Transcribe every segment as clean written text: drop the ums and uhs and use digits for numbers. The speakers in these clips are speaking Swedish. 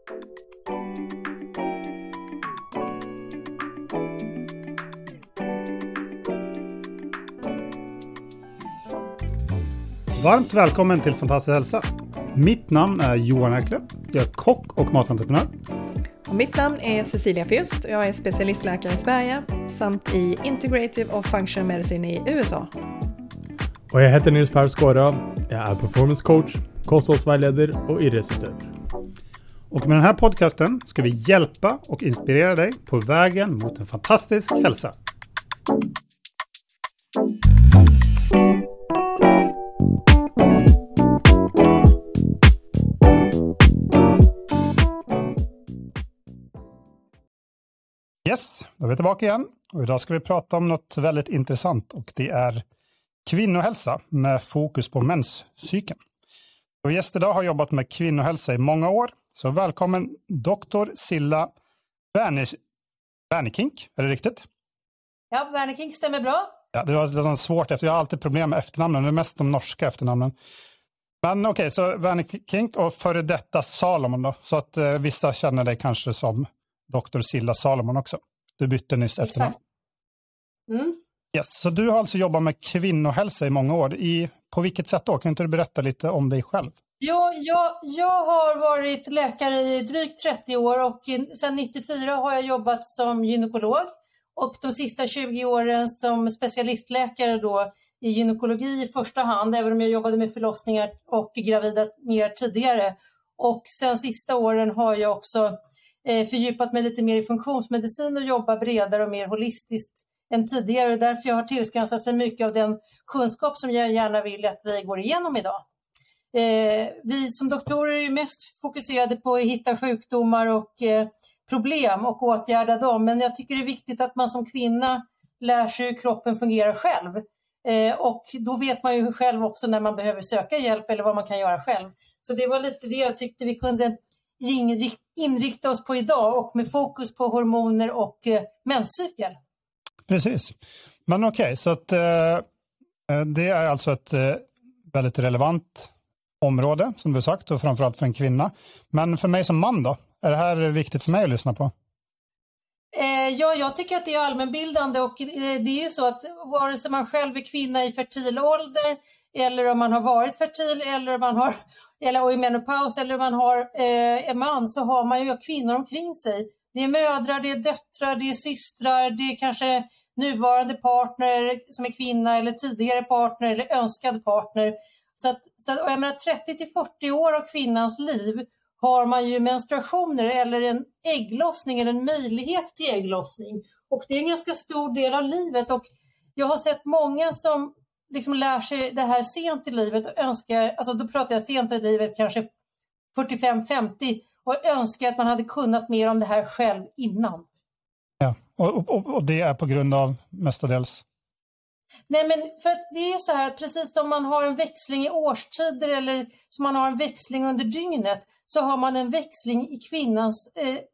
Varmt välkommen till Fantastisk hälsa. Mitt namn är Johan Erkle. Jag är kock och matentreprenör. Och mitt namn är Cecilia Fürst och jag är specialistläkare i Sverige samt i Integrative och Functional Medicine i USA. Och jag heter Nils Per Skåra. Jag är performance coach, kosthållsvägledare och idrottsutövare. Och med den här podcasten ska vi hjälpa och inspirera dig på vägen mot en fantastisk hälsa. Yes, då är vi tillbaka igen. Och idag ska vi prata om något väldigt intressant och det är kvinnohälsa med fokus på menscykeln. Och gäst idag har jobbat med kvinnohälsa i många år. Så välkommen Dr. Cilla Werneking, är det riktigt? Ja, Werneking stämmer bra. Ja, det var svårt efter. Jag har alltid problem med efternamnen, det är mest de norska efternamnen. Men okej, så Werneking och före detta Salomon då. Så att vissa känner dig kanske som Dr. Cilla Salomon också. Du bytte nyss efternamn. Yes, så du har alltså jobbat med kvinnohälsa i många år. På vilket sätt då? Kan inte du berätta lite om dig själv? Ja, jag har varit läkare i drygt 30 år och sedan 94 har jag jobbat som gynekolog. Och de sista 20 åren som specialistläkare då i gynekologi i första hand, även om jag jobbade med förlossningar och gravida mer tidigare. Och sen sista åren har jag också fördjupat mig lite mer i funktionsmedicin och jobba bredare och mer holistiskt än tidigare. Därför jag har tillskansat sig mycket av den kunskap som jag gärna vill att vi går igenom idag. Vi som doktorer är ju mest fokuserade på att hitta sjukdomar och problem och åtgärda dem. Men jag tycker det är viktigt att man som kvinna lär sig hur kroppen fungerar själv. Och då vet man ju själv också när man behöver söka hjälp eller vad man kan göra själv. Så det var lite det jag tyckte vi kunde inrikta oss på idag och med fokus på hormoner och menscykel. Precis. Men okej, så att det är alltså ett väldigt relevant område som du sagt och framförallt för en kvinna. Men för mig som man då, är det här viktigt för mig att lyssna på? Ja, jag tycker att det är allmänbildande och det är ju så att vare sig man själv är kvinna i fertil ålder eller om man har varit fertil eller om man har eller i menopaus eller om man har en man så har man ju kvinnor omkring sig. Det är mödrar, det är döttrar, det är systrar, det är kanske nuvarande partner som är kvinna eller tidigare partner eller önskad partner. Så jag menar 30-40 år av kvinnans liv har man ju menstruationer eller en ägglossning eller en möjlighet till ägglossning. Och det är en ganska stor del av livet och jag har sett många som liksom lär sig det här sent i livet och önskar, alltså då pratar jag sent i livet kanske 45-50 och önskar att man hade kunnat mer om det här själv innan. Ja, och det är på grund av mestadels? Nej, men för att det är ju så här att precis som man har en växling i årstider eller som man har en växling under dygnet så har man en växling i kvinnans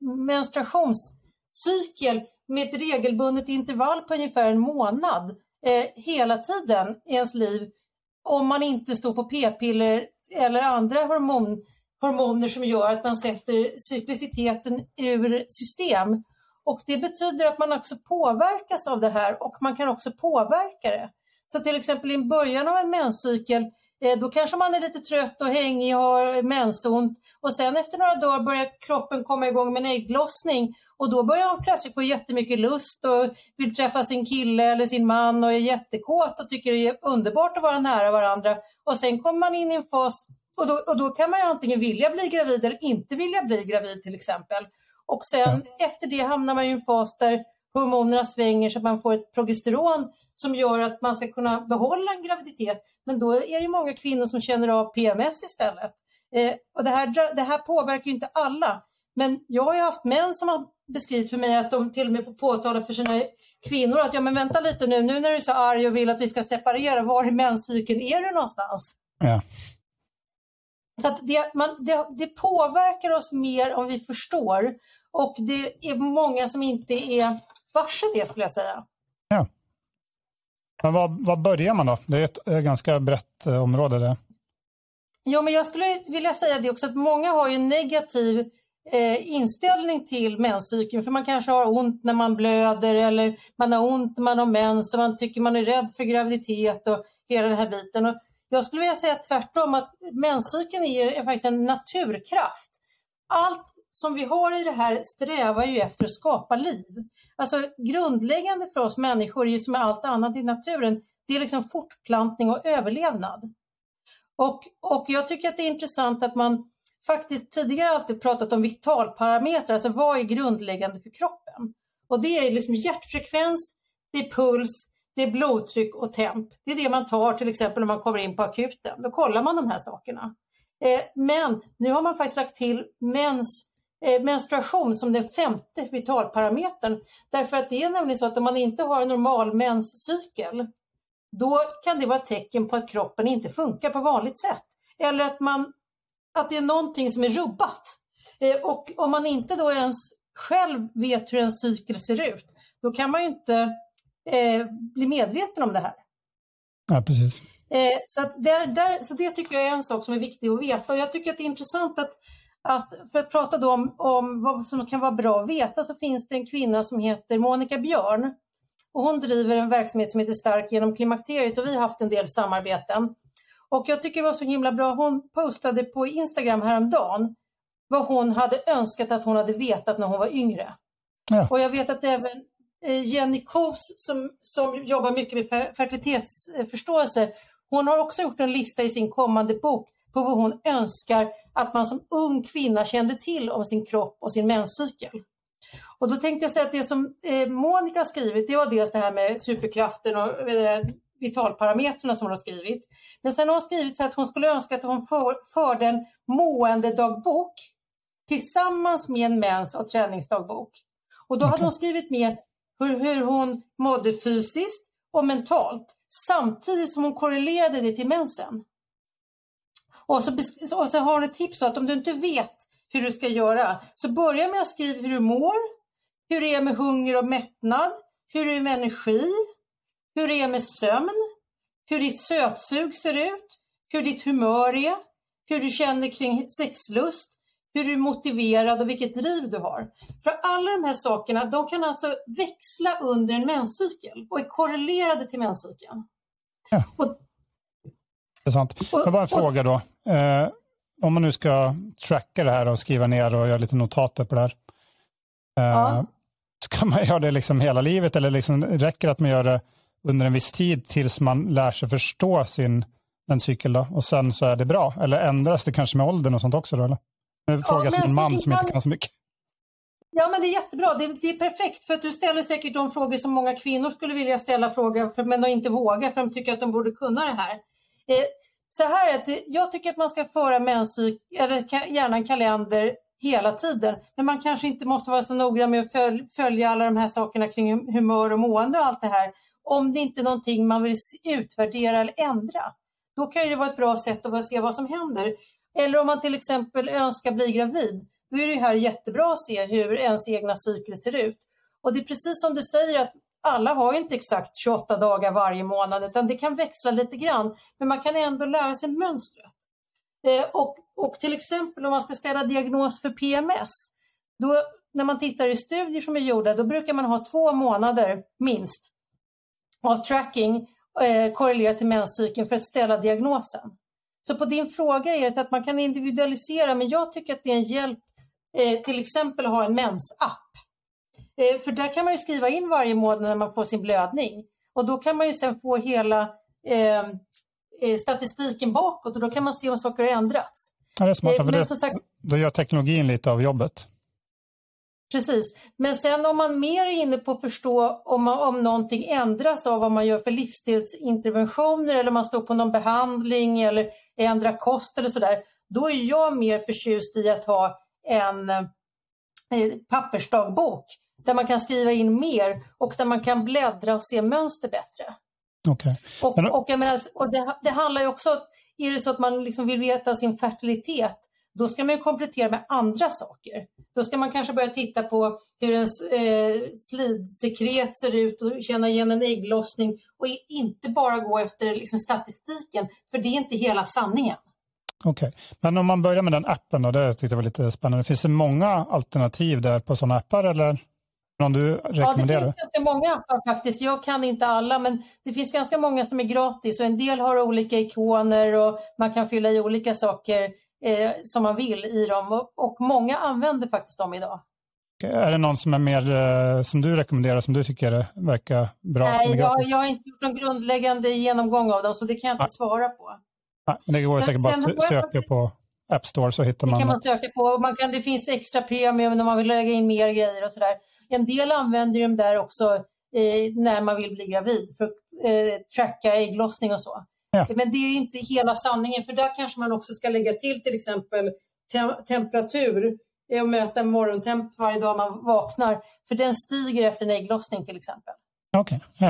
menstruationscykel med ett regelbundet intervall på ungefär en månad hela tiden i ens liv om man inte står på p-piller eller andra hormoner som gör att man sätter cykliciteten ur system. Och det betyder att man också påverkas av det här och man kan också påverka det. Så till exempel i början av en menscykel då kanske man är lite trött och hängig och har mensont. Och sen efter några dagar börjar kroppen komma igång med en ägglossning. Och då börjar man plötsligt få jättemycket lust och vill träffa sin kille eller sin man och är jättekåt och tycker det är underbart att vara nära varandra. Och sen kommer man in i en fas och då kan man ju antingen vilja bli gravid eller inte vilja bli gravid till exempel. Och sen efter det hamnar man i en fas där hormonerna svänger så att man får ett progesteron som gör att man ska kunna behålla en graviditet. Men då är det många kvinnor som känner av PMS istället. Och det här påverkar ju inte alla. Men jag har ju haft män som har beskrivit för mig att de till och med får påtala för sina kvinnor att ja men vänta lite nu när du är så arg och vill att vi ska separera, var i menscykeln är du någonstans? Ja. Så att det påverkar oss mer om vi förstår. Och det är många som inte är varse det skulle jag säga. Ja. Men vad börjar man då? Det är ett ganska brett område det. Jo, men jag skulle vilja säga det också att många har ju negativ inställning till menscykeln. För man kanske har ont när man blöder eller man har ont när man har mens och man tycker man är rädd för graviditet och hela den här biten. Och jag skulle vilja säga tvärtom, att menscykeln är faktiskt en naturkraft. Allt som vi har i det här strävar ju efter att skapa liv. Alltså grundläggande för oss människor är ju som med allt annat i naturen, det är liksom fortplantning och överlevnad. Och jag tycker att det är intressant att man faktiskt tidigare alltid pratat om vitalparametrar, alltså vad är grundläggande för kroppen. Och det är liksom hjärtfrekvens, det är puls, det är blodtryck och temp. Det är det man tar till exempel när man kommer in på akuten. Då kollar man de här sakerna. Men nu har man faktiskt lagt till menstruation som den 5:e vitalparametern. Därför att det är nämligen så att om man inte har en normal menscykel, då kan det vara ett tecken på att kroppen inte funkar på vanligt sätt. Eller att det är någonting som är rubbat. Och om man inte då ens själv vet hur en cykel ser ut, då kan man ju inte bli medveten om det här. Ja, precis. Så det tycker jag är en sak som är viktig att veta. Och jag tycker att det är intressant att för att prata då om vad som kan vara bra att veta, så finns det en kvinna som heter Monica Björn. Och hon driver en verksamhet som heter Stark genom klimakteriet, och vi har haft en del samarbeten. Och jag tycker det var så himla bra. Hon postade på Instagram häromdagen vad hon hade önskat att hon hade vetat när hon var yngre. Ja. Och jag vet att även Jenny Kos som jobbar mycket med fertilitetsförståelse, hon har också gjort en lista i sin kommande bok på vad hon önskar att man som ung kvinna kände till om sin kropp och sin menscykel. Och då tänkte jag säga att det som Monica har skrivit, det var dels det här med superkraften och vitalparametrarna som hon har skrivit. Men sen har hon skrivit så att hon skulle önska att hon förde en måendedagbok tillsammans med en mens- och träningsdagbok. Och då hade hon skrivit med hur hon mådde fysiskt och mentalt, samtidigt som hon korrelerade det till mensen. Och så har hon ett tips att om du inte vet hur du ska göra, så börja med att skriva hur du mår, hur det är med hunger och mättnad, hur det är med energi, hur det är med sömn, hur ditt sötsug ser ut, hur ditt humör är, hur du känner kring sexlust, hur du är motiverad och vilket driv du har. För alla de här sakerna, de kan alltså växla under en menscykel och är korrelerade till menscykeln. Ja. Det är sant. Jag bara en fråga då. Om man nu ska tracka det här och skriva ner och göra lite notater på det här. Ska man göra det liksom hela livet, eller liksom räcker det att man gör det under en viss tid tills man lär sig förstå sin cykel då? Och sen så är det bra. Eller ändras det kanske med åldern och sånt också då? Eller? En fråga som en man som inte kan så mycket. Ja, men det är jättebra. Det är perfekt, för att du ställer säkert de frågor som många kvinnor skulle vilja ställa frågor, men de inte vågar för de tycker att de borde kunna det här. Så här är det, jag tycker att man ska föra menscykel, eller gärna en kalender hela tiden. Men man kanske inte måste vara så noga med att följa alla de här sakerna kring humör och mående och allt det här. Om det inte är någonting man vill utvärdera eller ändra. Då kan det vara ett bra sätt att se vad som händer. Eller om man till exempel önskar bli gravid, då är det här jättebra att se hur ens egna cykler ser ut. Och det är precis som du säger, att alla har inte exakt 28 dagar varje månad, utan det kan växla lite grann. Men man kan ändå lära sig mönstret. Och till exempel om man ska ställa diagnos för PMS, då när man tittar i studier som är gjorda, då brukar man ha 2 månader minst av tracking korrelerat till menscykeln för att ställa diagnosen. Så på din fråga är det att man kan individualisera, men jag tycker att det är en hjälp till exempel att ha en mensapp. För där kan man ju skriva in varje månad när man får sin blödning. Och då kan man ju sen få hela statistiken bakåt, och då kan man se om saker har ändrats. Ja, det är smart, för som sagt, då gör teknologin lite av jobbet. Precis, men sen om man mer är inne på att förstå om någonting ändras av vad man gör för livsstilsinterventioner, eller man står på någon behandling eller ändrar kost eller sådär, då är jag mer förtjust i att ha en pappersdagbok där man kan skriva in mer och där man kan bläddra och se mönster bättre. Okay. Och jag menar, och det handlar ju också, är det så att man liksom vill veta sin fertilitet, då ska man ju komplettera med andra saker. Då ska man kanske börja titta på hur en slidsekret ser ut och känna igen en ägglossning, och inte bara gå efter liksom statistiken, för det är inte hela sanningen. Okej. Men om man börjar med den appen då, det tyckte jag var lite spännande. Finns det många alternativ där på sådana appar eller någon du rekommenderar? Ja, det finns ganska många appar faktiskt. Jag kan inte alla, men det finns ganska många som är gratis och en del har olika ikoner och man kan fylla i olika saker som man vill i dem och många använder faktiskt dem idag. Är det någon som är mer som du rekommenderar, som du tycker verkar bra? Nej, jag har inte gjort någon grundläggande genomgång av dem så det kan jag inte svara på. Nej, men det går säkert bara att söka på App Store så hittar man. Det kan man söka på. Det finns extra premium när man vill lägga in mer grejer och sådär. En del använder dem där också när man vill bli gravid för att tracka ägglossning och så. Ja. Men det är inte hela sanningen för där kanske man också ska lägga till exempel temperatur och mäta morgontemp varje dag man vaknar. För den stiger efter en ägglossning till exempel. Okej, ja.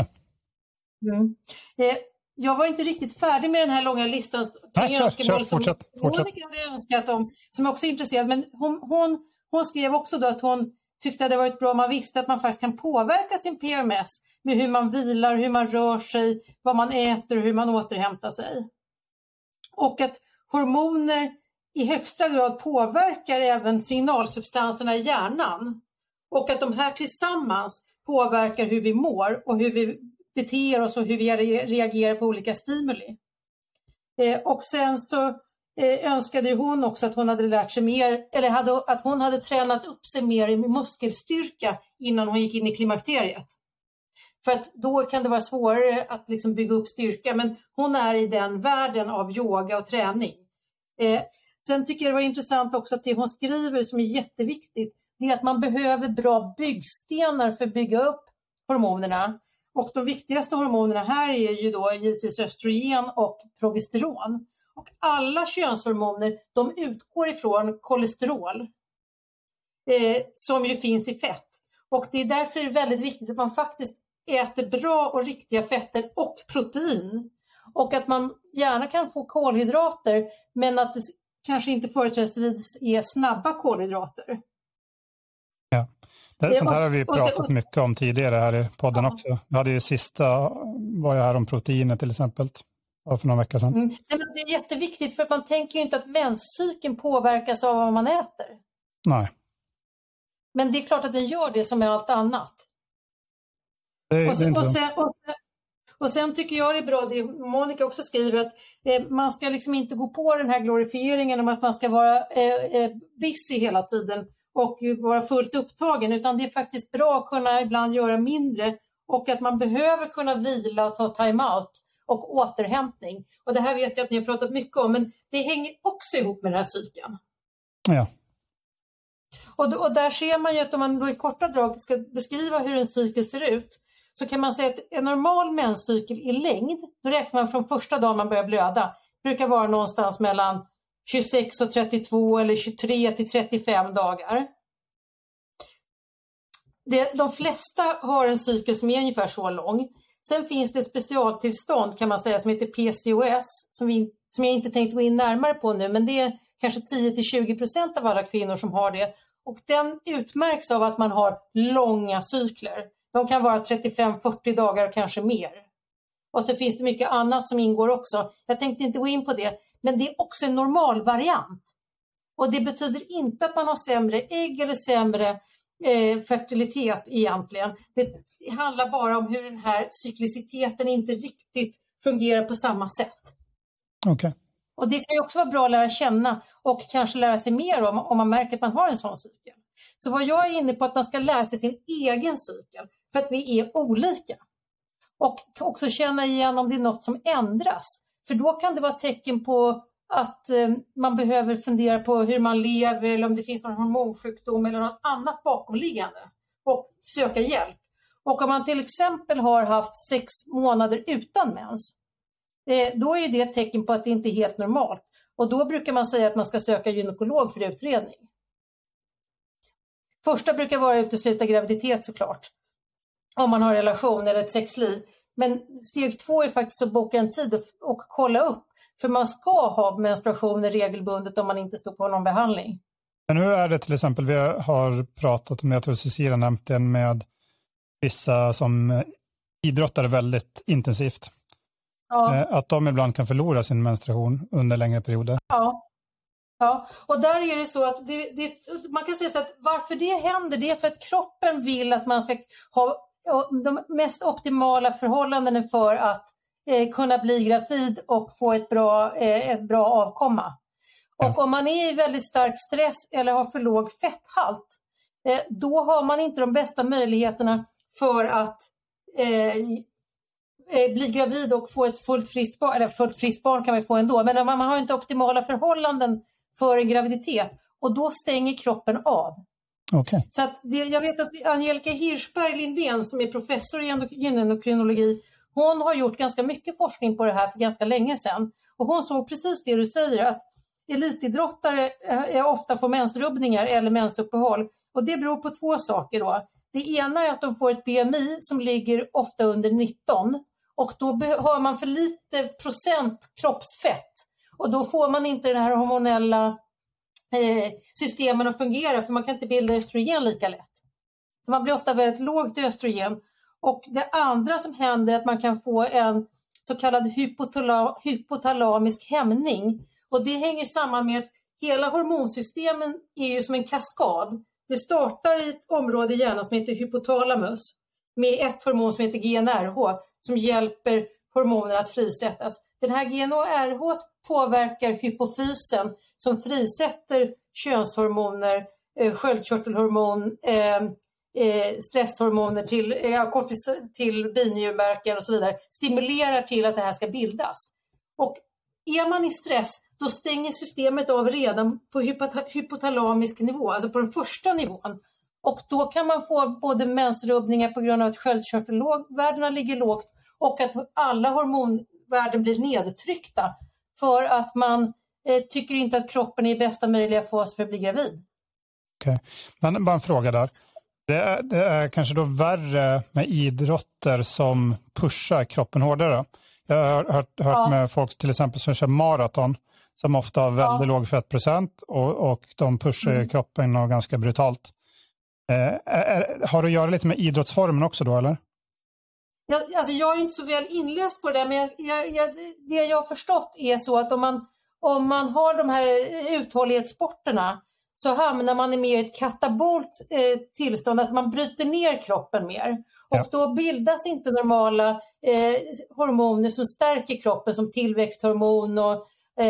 Jag var inte riktigt färdig med den här långa listan. Fortsätt. Monica hade önskat om, som är också intresserad. Men hon skrev också då att hon tyckte att det varit bra om man visste att man faktiskt kan påverka sin PMS med hur man vilar, hur man rör sig, vad man äter och hur man återhämtar sig. Och att hormoner i högsta grad påverkar även signalsubstanserna i hjärnan. Och att de här tillsammans påverkar hur vi mår och hur vi beter oss och hur vi reagerar på olika stimuli. Och sen så önskade hon också att hon hade lärt sig mer, eller att hon hade tränat upp sig mer i muskelstyrka innan hon gick in i klimakteriet. För att då kan det vara svårare att liksom bygga upp styrka, men hon är i den världen av yoga och träning. Sen tycker jag det var intressant också att det hon skriver som är jätteviktigt, det är att man behöver bra byggstenar för att bygga upp hormonerna. Och de viktigaste hormonerna här är ju då givetvis östrogen och progesteron. Och alla könshormoner, de utgår ifrån kolesterol som ju finns i fett. Och det är därför det är väldigt viktigt att man faktiskt äter bra och riktiga fetter och protein. Och att man gärna kan få kolhydrater men att det kanske inte företrädesvis är snabba kolhydrater. Ja. Sånt här har vi pratat mycket om tidigare här i podden också. Vi hade ju var jag här om proteiner till exempel. För några veckor sedan. Det är jätteviktigt för att man tänker ju inte att menscykeln påverkas av vad man äter. Nej. Men det är klart att den gör det som med allt annat. Och sen tycker jag det är bra det Monica också skriver att man ska liksom inte gå på den här glorifieringen om att man ska vara busy hela tiden och vara fullt upptagen, utan det är faktiskt bra att kunna ibland göra mindre och att man behöver kunna vila och ta time-out och återhämtning. Och det här vet jag att ni har pratat mycket om, men det hänger också ihop med den här cykeln. Ja. Och där ser man ju att om man då i korta drag ska beskriva hur en cykel ser ut, så kan man säga att en normal menscykel i längd, då räknar man från första dagen man börjar blöda, brukar vara någonstans mellan 26 och 32 eller 23 till 35 dagar. De flesta har en cykel som är ungefär så lång. Sen finns det ett specialtillstånd kan man säga som heter PCOS som jag inte tänkt gå in närmare på nu, men det är kanske 10-20% av alla kvinnor som har det. Och den utmärks av att man har långa cykler. De kan vara 35-40 dagar och kanske mer. Och så finns det mycket annat som ingår också. Jag tänkte inte gå in på det, men det är också en normal variant. Och det betyder inte att man har sämre ägg eller sämre fertilitet egentligen. Det handlar bara om hur den här cykliciteten inte riktigt fungerar på samma sätt. Okej. Och det kan ju också vara bra att lära känna och kanske lära sig mer om man märker att man har en sån cykel. Så vad jag är inne på att man ska lära sig sin egen cykel för att vi är olika. Och också känna igen om det är något som ändras. För då kan det vara tecken på att man behöver fundera på hur man lever eller om det finns någon hormonsjukdom eller något annat bakomliggande och söka hjälp. Och om man till exempel har haft 6 månader utan mens, då är det ett tecken på att det inte är helt normalt. Och då brukar man säga att man ska söka gynekolog för utredning. Första brukar vara att utesluta graviditet såklart. Om man har relation eller ett sexliv. Men steg 2 är faktiskt att boka en tid och kolla upp. För man ska ha menstruationer regelbundet om man inte står på någon behandling. Men hur är det till exempel, vi har pratat om, jag tror Cecilia nämnt den med vissa som idrottar väldigt intensivt. att de ibland kan förlora sin menstruation under längre perioder. Ja, och där är det så att man kan säga så att varför det händer, det är för att kroppen vill att man ska ha de mest optimala förhållandena för att kunna bli gravid och få ett bra avkomma. Och om man är i väldigt stark stress eller har för låg fetthalt, då har man inte de bästa möjligheterna för att bli gravid och få ett fullt friskt barn. Eller fullt friskt barn kan man få ändå, men man har inte optimala förhållanden för en graviditet och då stänger kroppen av. Okay. Så att jag vet att Angelica Hirschberg Lindén som är professor i endokrinologi, hon har gjort ganska mycket forskning på det här för ganska länge sedan. Och hon såg precis det du säger, att elitidrottare ofta får mensrubbningar eller mensuppehåll. Och det beror på två saker då. Det ena är att de får ett BMI som ligger ofta under 19 och då har man för lite procent kroppsfett. Och då får man inte den här hormonella systemen att fungera, för man kan inte bilda östrogen lika lätt. Så man blir ofta väldigt lågt östrogen. Och det andra som händer är att man kan få en så kallad hypotalamisk hämning. Och det hänger samman med att hela hormonsystemen är ju som en kaskad. Det startar i ett område i hjärnan som heter hypotalamus med ett hormon som heter GnRH som hjälper hormonerna att frisättas. Den här GnRH påverkar hypofysen som frisätter könshormoner, sköldkörtelhormon, stresshormoner till binjurverken och så vidare. Stimulerar till att det här ska bildas. Och är man i stress, då stänger systemet av redan på hypotalamisk nivå, alltså på den första nivån. Och då kan man få både mensrubbningar på grund av att sköldkörtelvärdena ligger lågt och att alla hormonvärden blir nedtryckta för att man tycker inte att kroppen är i bästa möjliga fas för att bli gravid. Okej, men bara en fråga där. Det är kanske då värre med idrotter som pushar kroppen hårdare. Jag har hört med folk till exempel som kör maraton som ofta har väldigt låg fettprocent och de pushar kroppen och ganska brutalt. Har det att göra lite med idrottsformen också då, eller? Jag är inte så väl inläst på det där, men det jag har förstått är så att om man har de här uthållighetssporterna så hamnar man i mer ett katabolt tillstånd, alltså man bryter ner kroppen mer. Och då bildas inte normala hormoner som stärker kroppen som tillväxthormon och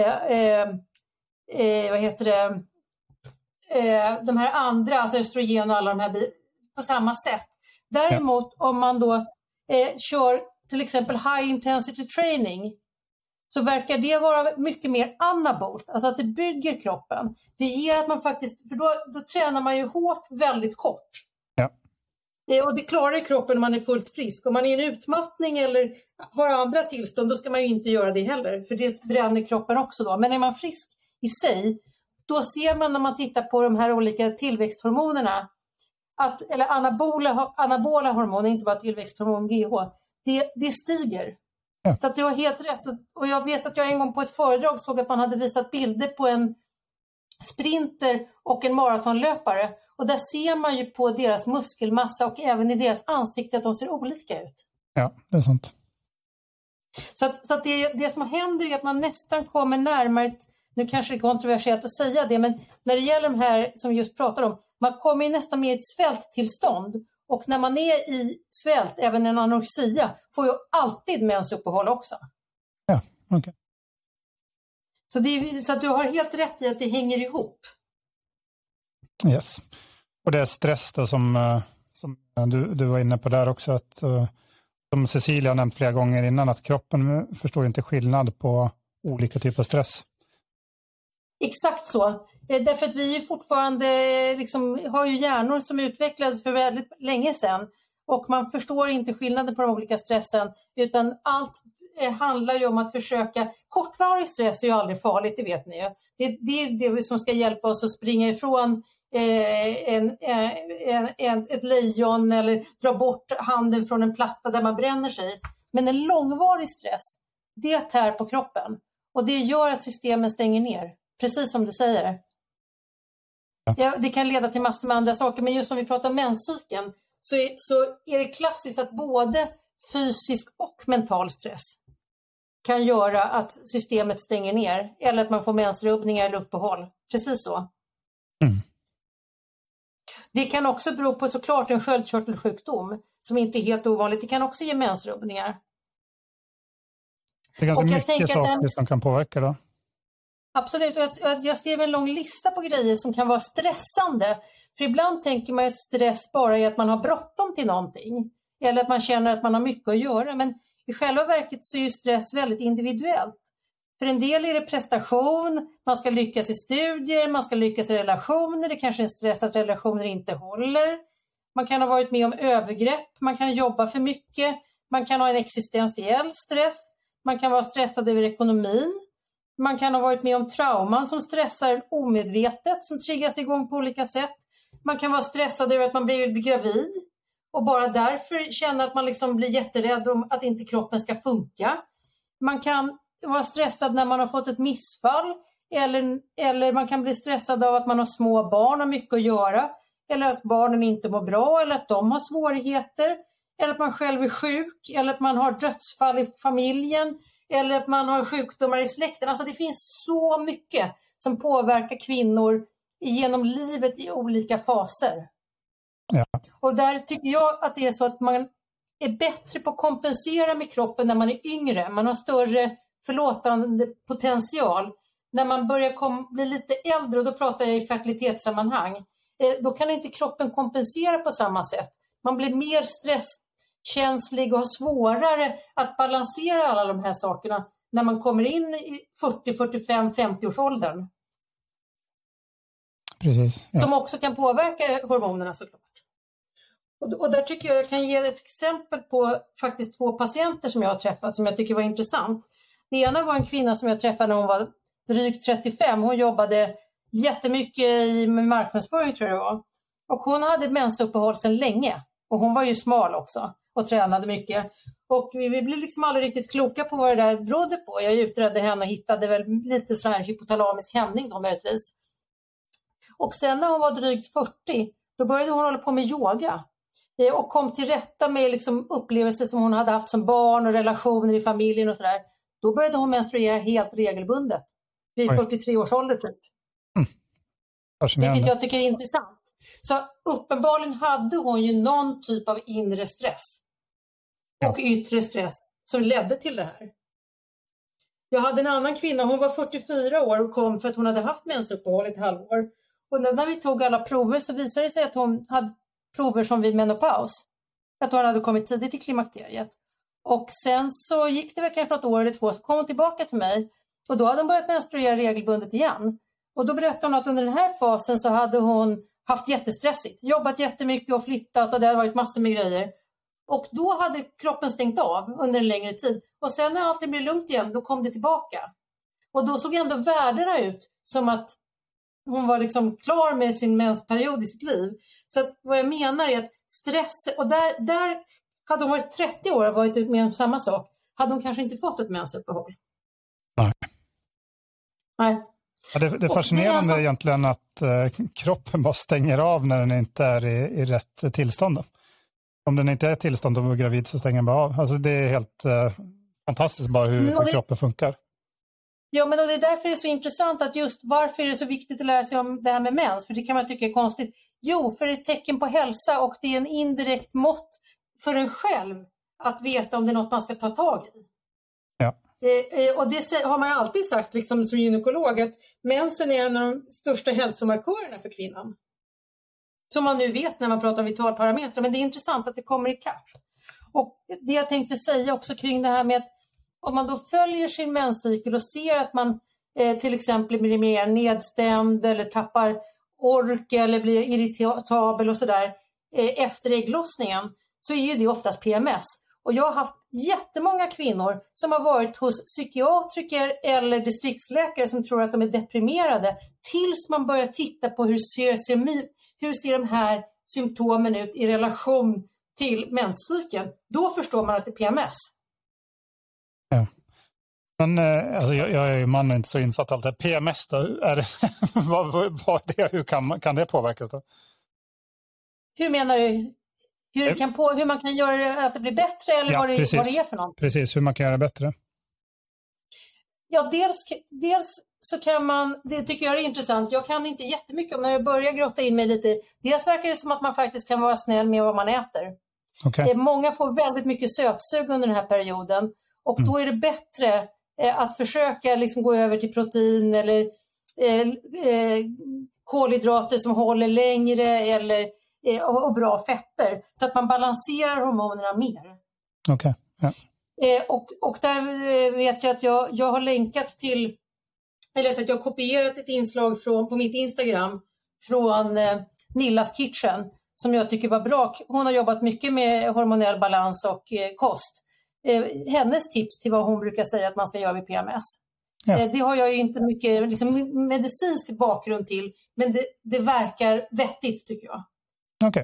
de här andra, alltså östrogen och alla de här på samma sätt. Däremot om man då kör till exempel high intensity training så verkar det vara mycket mer anabolt, alltså att det bygger kroppen. Det ger att man faktiskt, för då tränar man ju hårt väldigt kort. Och det klarar kroppen om man är fullt frisk. Om man är i en utmattning eller har andra tillstånd, då ska man ju inte göra det heller. För det bränner kroppen också då. Men är man frisk i sig, då ser man när man tittar på de här olika tillväxthormonerna, eller anabola hormoner, inte bara tillväxthormon GH, det stiger. Så att du har helt rätt. Och jag vet att jag en gång på ett föredrag såg att man hade visat bilder på en sprinter och en maratonlöpare. Och där ser man ju på deras muskelmassa och även i deras ansikte att de ser olika ut. Ja, det är sant. Så att det som händer är att man nästan kommer närmare, nu kanske det är kontroversiellt att säga det, men när det gäller de här som vi just pratar om, man kommer nästan med i ett svälttillstånd. Och när man är i svält, även en anorexia, får ju alltid mensuppehåll också. Ja, okej. Så att du har helt rätt i att det hänger ihop. Yes. Och det är stress då som du var inne på där också, att som Cecilia har nämnt flera gånger innan, att kroppen förstår inte skillnad på olika typer av stress. Exakt så. Därför att vi är fortfarande har ju hjärnor som utvecklades för väldigt länge sedan och man förstår inte skillnaden på de olika stressen, utan allt handlar ju om att försöka. Kortvarig stress är ju aldrig farligt, det vet ni ju. Det är det som ska hjälpa oss att springa ifrån ett lejon eller dra bort handen från en platta där man bränner sig. Men en långvarig stress, det tär på kroppen och det gör att systemen stänger ner, precis som du säger. Ja, det kan leda till massor med andra saker, men just om vi pratar om menscykeln så är det klassiskt att både fysisk och mental stress kan göra att systemet stänger ner. Eller att man får mensrubbningar eller uppehåll. Precis så. Mm. Det kan också bero på såklart en sköldkörtelsjukdom som inte är helt ovanligt. Det kan också ge mensrubbningar. Det är ganska mycket saker som kan påverka då. Absolut. Jag skrev en lång lista på grejer som kan vara stressande. För ibland tänker man att stress bara är att man har bråttom till någonting. Eller att man känner att man har mycket att göra. Men i själva verket så är ju stress väldigt individuellt. För en del är det prestation, man ska lyckas i studier, man ska lyckas i relationer. Det kanske är en stress att relationer inte håller. Man kan ha varit med om övergrepp, man kan jobba för mycket. Man kan ha en existentiell stress. Man kan vara stressad över ekonomin. Man kan ha varit med om trauman som stressar omedvetet, som triggas igång på olika sätt. Man kan vara stressad över att man blir gravid och bara därför känna att man liksom blir jätterädd om att inte kroppen ska funka. Man kan vara stressad när man har fått ett missfall eller man kan bli stressad av att man har små barn och mycket att göra. Eller att barnen inte mår bra eller att de har svårigheter. Eller att man själv är sjuk eller att man har dödsfall i familjen. Eller att man har sjukdomar i släkten. Alltså det finns så mycket som påverkar kvinnor genom livet i olika faser. Ja. Och där tycker jag att det är så att man är bättre på att kompensera med kroppen när man är yngre. Man har större förlåtande potential. När man börjar bli lite äldre, och då pratar jag i fertilitetssammanhang, då kan inte kroppen kompensera på samma sätt. Man blir mer stresskänslig och har svårare att balansera alla de här sakerna när man kommer in i 40, 45, 50-årsåldern. Precis. Ja. Som också kan påverka hormonerna såklart. Och där tycker jag kan ge ett exempel på faktiskt 2 patienter som jag har träffat som jag tycker var intressant. Det ena var en kvinna som jag träffade när hon var drygt 35. Hon jobbade jättemycket med marknadsföring tror jag det var. Och hon hade mensuppehåll sedan länge. Och hon var ju smal också och tränade mycket. Och vi blev liksom aldrig riktigt kloka på vad det där berodde på. Jag utredde henne och hittade väl lite sån här hypotalamisk hämning då möjligtvis. Och sen när hon var drygt 40, då började hon hålla på med yoga. Och kom till rätta med liksom upplevelser som hon hade haft som barn och relationer i familjen och sådär. Då började hon menstruera helt regelbundet. Vid 43 års ålder typ. Vilket jag tycker är intressant. Så uppenbarligen hade hon ju någon typ av inre stress. Och yttre stress som ledde till det här. Jag hade en annan kvinna, hon var 44 år och kom för att hon hade haft mensuppehåll ett halvår. Och när vi tog alla prover så visade det sig att hon hade prover som vid menopaus. Att hon hade kommit tidigt i klimakteriet. Och sen så gick det väl kanske något år eller 2 så kom hon tillbaka till mig. Och då hade hon börjat menstruera regelbundet igen. Och då berättade hon att under den här fasen så hade hon haft jättestressigt. Jobbat jättemycket och flyttat och det hade varit massor med grejer. Och då hade kroppen stängt av under en längre tid. Och sen när allt blev lugnt igen, då kom det tillbaka. Och då såg ändå värdena ut som att hon var liksom klar med sin mensperiod i sitt liv. Så att vad jag menar är att stress, och där hade hon varit 30 år och varit ut med samma sak, hade hon kanske inte fått ett mensuppehåll. Nej. Ja, det är fascinerande alltså egentligen att kroppen bara stänger av när den inte är i rätt tillstånd. Om den inte är i tillstånd och är gravid så stänger den bara av. Alltså det är helt fantastiskt bara hur kroppen funkar. Ja, men det är därför det är så intressant att just varför är det så viktigt att lära sig om det här med mens. För det kan man tycka är konstigt. Jo, för det är ett tecken på hälsa och det är en indirekt mått för en själv att veta om det är något man ska ta tag i. Ja. Och det har man alltid sagt liksom, som gynekolog att mensen är en av de största hälsomarkörerna för kvinnan. Som man nu vet när man pratar om vitalparametrar. Men det är intressant att det kommer i kapp. Och det jag tänkte säga också kring det här med att om man då följer sin menscykel och ser att man till exempel blir mer nedstämd eller tappar ork eller blir irritabel och sådär efter ägglossningen så är ju det oftast PMS. Och jag har haft jättemånga kvinnor som har varit hos psykiatriker eller distriktsläkare som tror att de är deprimerade tills man börjar titta på hur ser de här symptomen ut i relation till menscykeln. Då förstår man att det är PMS. Ja. Men alltså, jag är ju man och inte så insatt allt det. PMS då, är det, vad är det, hur kan det påverkas då? Hur menar du? Hur man kan göra att det blir bättre eller vad det är för något? Precis, hur man kan göra det bättre. Ja, dels så kan man, det tycker jag är intressant, jag kan inte jättemycket om när jag börjar grotta in mig lite. Dels verkar det som att man faktiskt kan vara snäll med vad man äter. Okay. Många får väldigt mycket sötsug under den här perioden och då är det bättre att försöka liksom gå över till protein eller kolhydrater som håller längre eller och bra fetter så att man balanserar hormonerna mer. Okej. Ja. Och där vet jag att jag har länkat till, eller så att jag har kopierat ett inslag på mitt Instagram från Nillas Kitchen som jag tycker var bra. Hon har jobbat mycket med hormonell balans och kost. Hennes tips till vad hon brukar säga att man ska göra vid PMS. Ja. Det har jag ju inte mycket liksom, medicinsk bakgrund till, men det verkar vettigt tycker jag. Okay.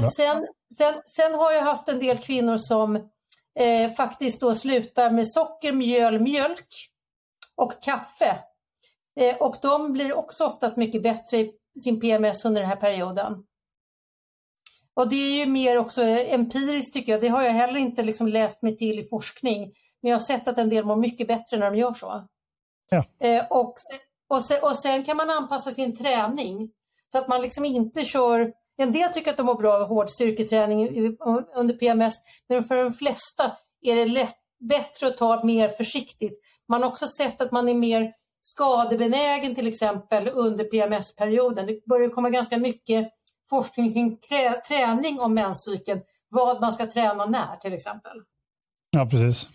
Sen har jag haft en del kvinnor som faktiskt då slutar med socker, mjöl, mjölk och kaffe. Och de blir också oftast mycket bättre i sin PMS under den här perioden. Och det är ju mer också empiriskt tycker jag. Det har jag heller inte liksom läst mig till i forskning. Men jag har sett att en del mår mycket bättre när de gör så. Ja. Och sen kan man anpassa sin träning. Så att man liksom inte kör... En del tycker att de mår bra av hård styrketräning under PMS. Men för de flesta är det bättre att ta mer försiktigt. Man har också sett att man är mer skadebenägen till exempel under PMS-perioden. Det börjar komma ganska mycket forskning kring träning om menscykeln. Vad man ska träna när till exempel. Ja, precis.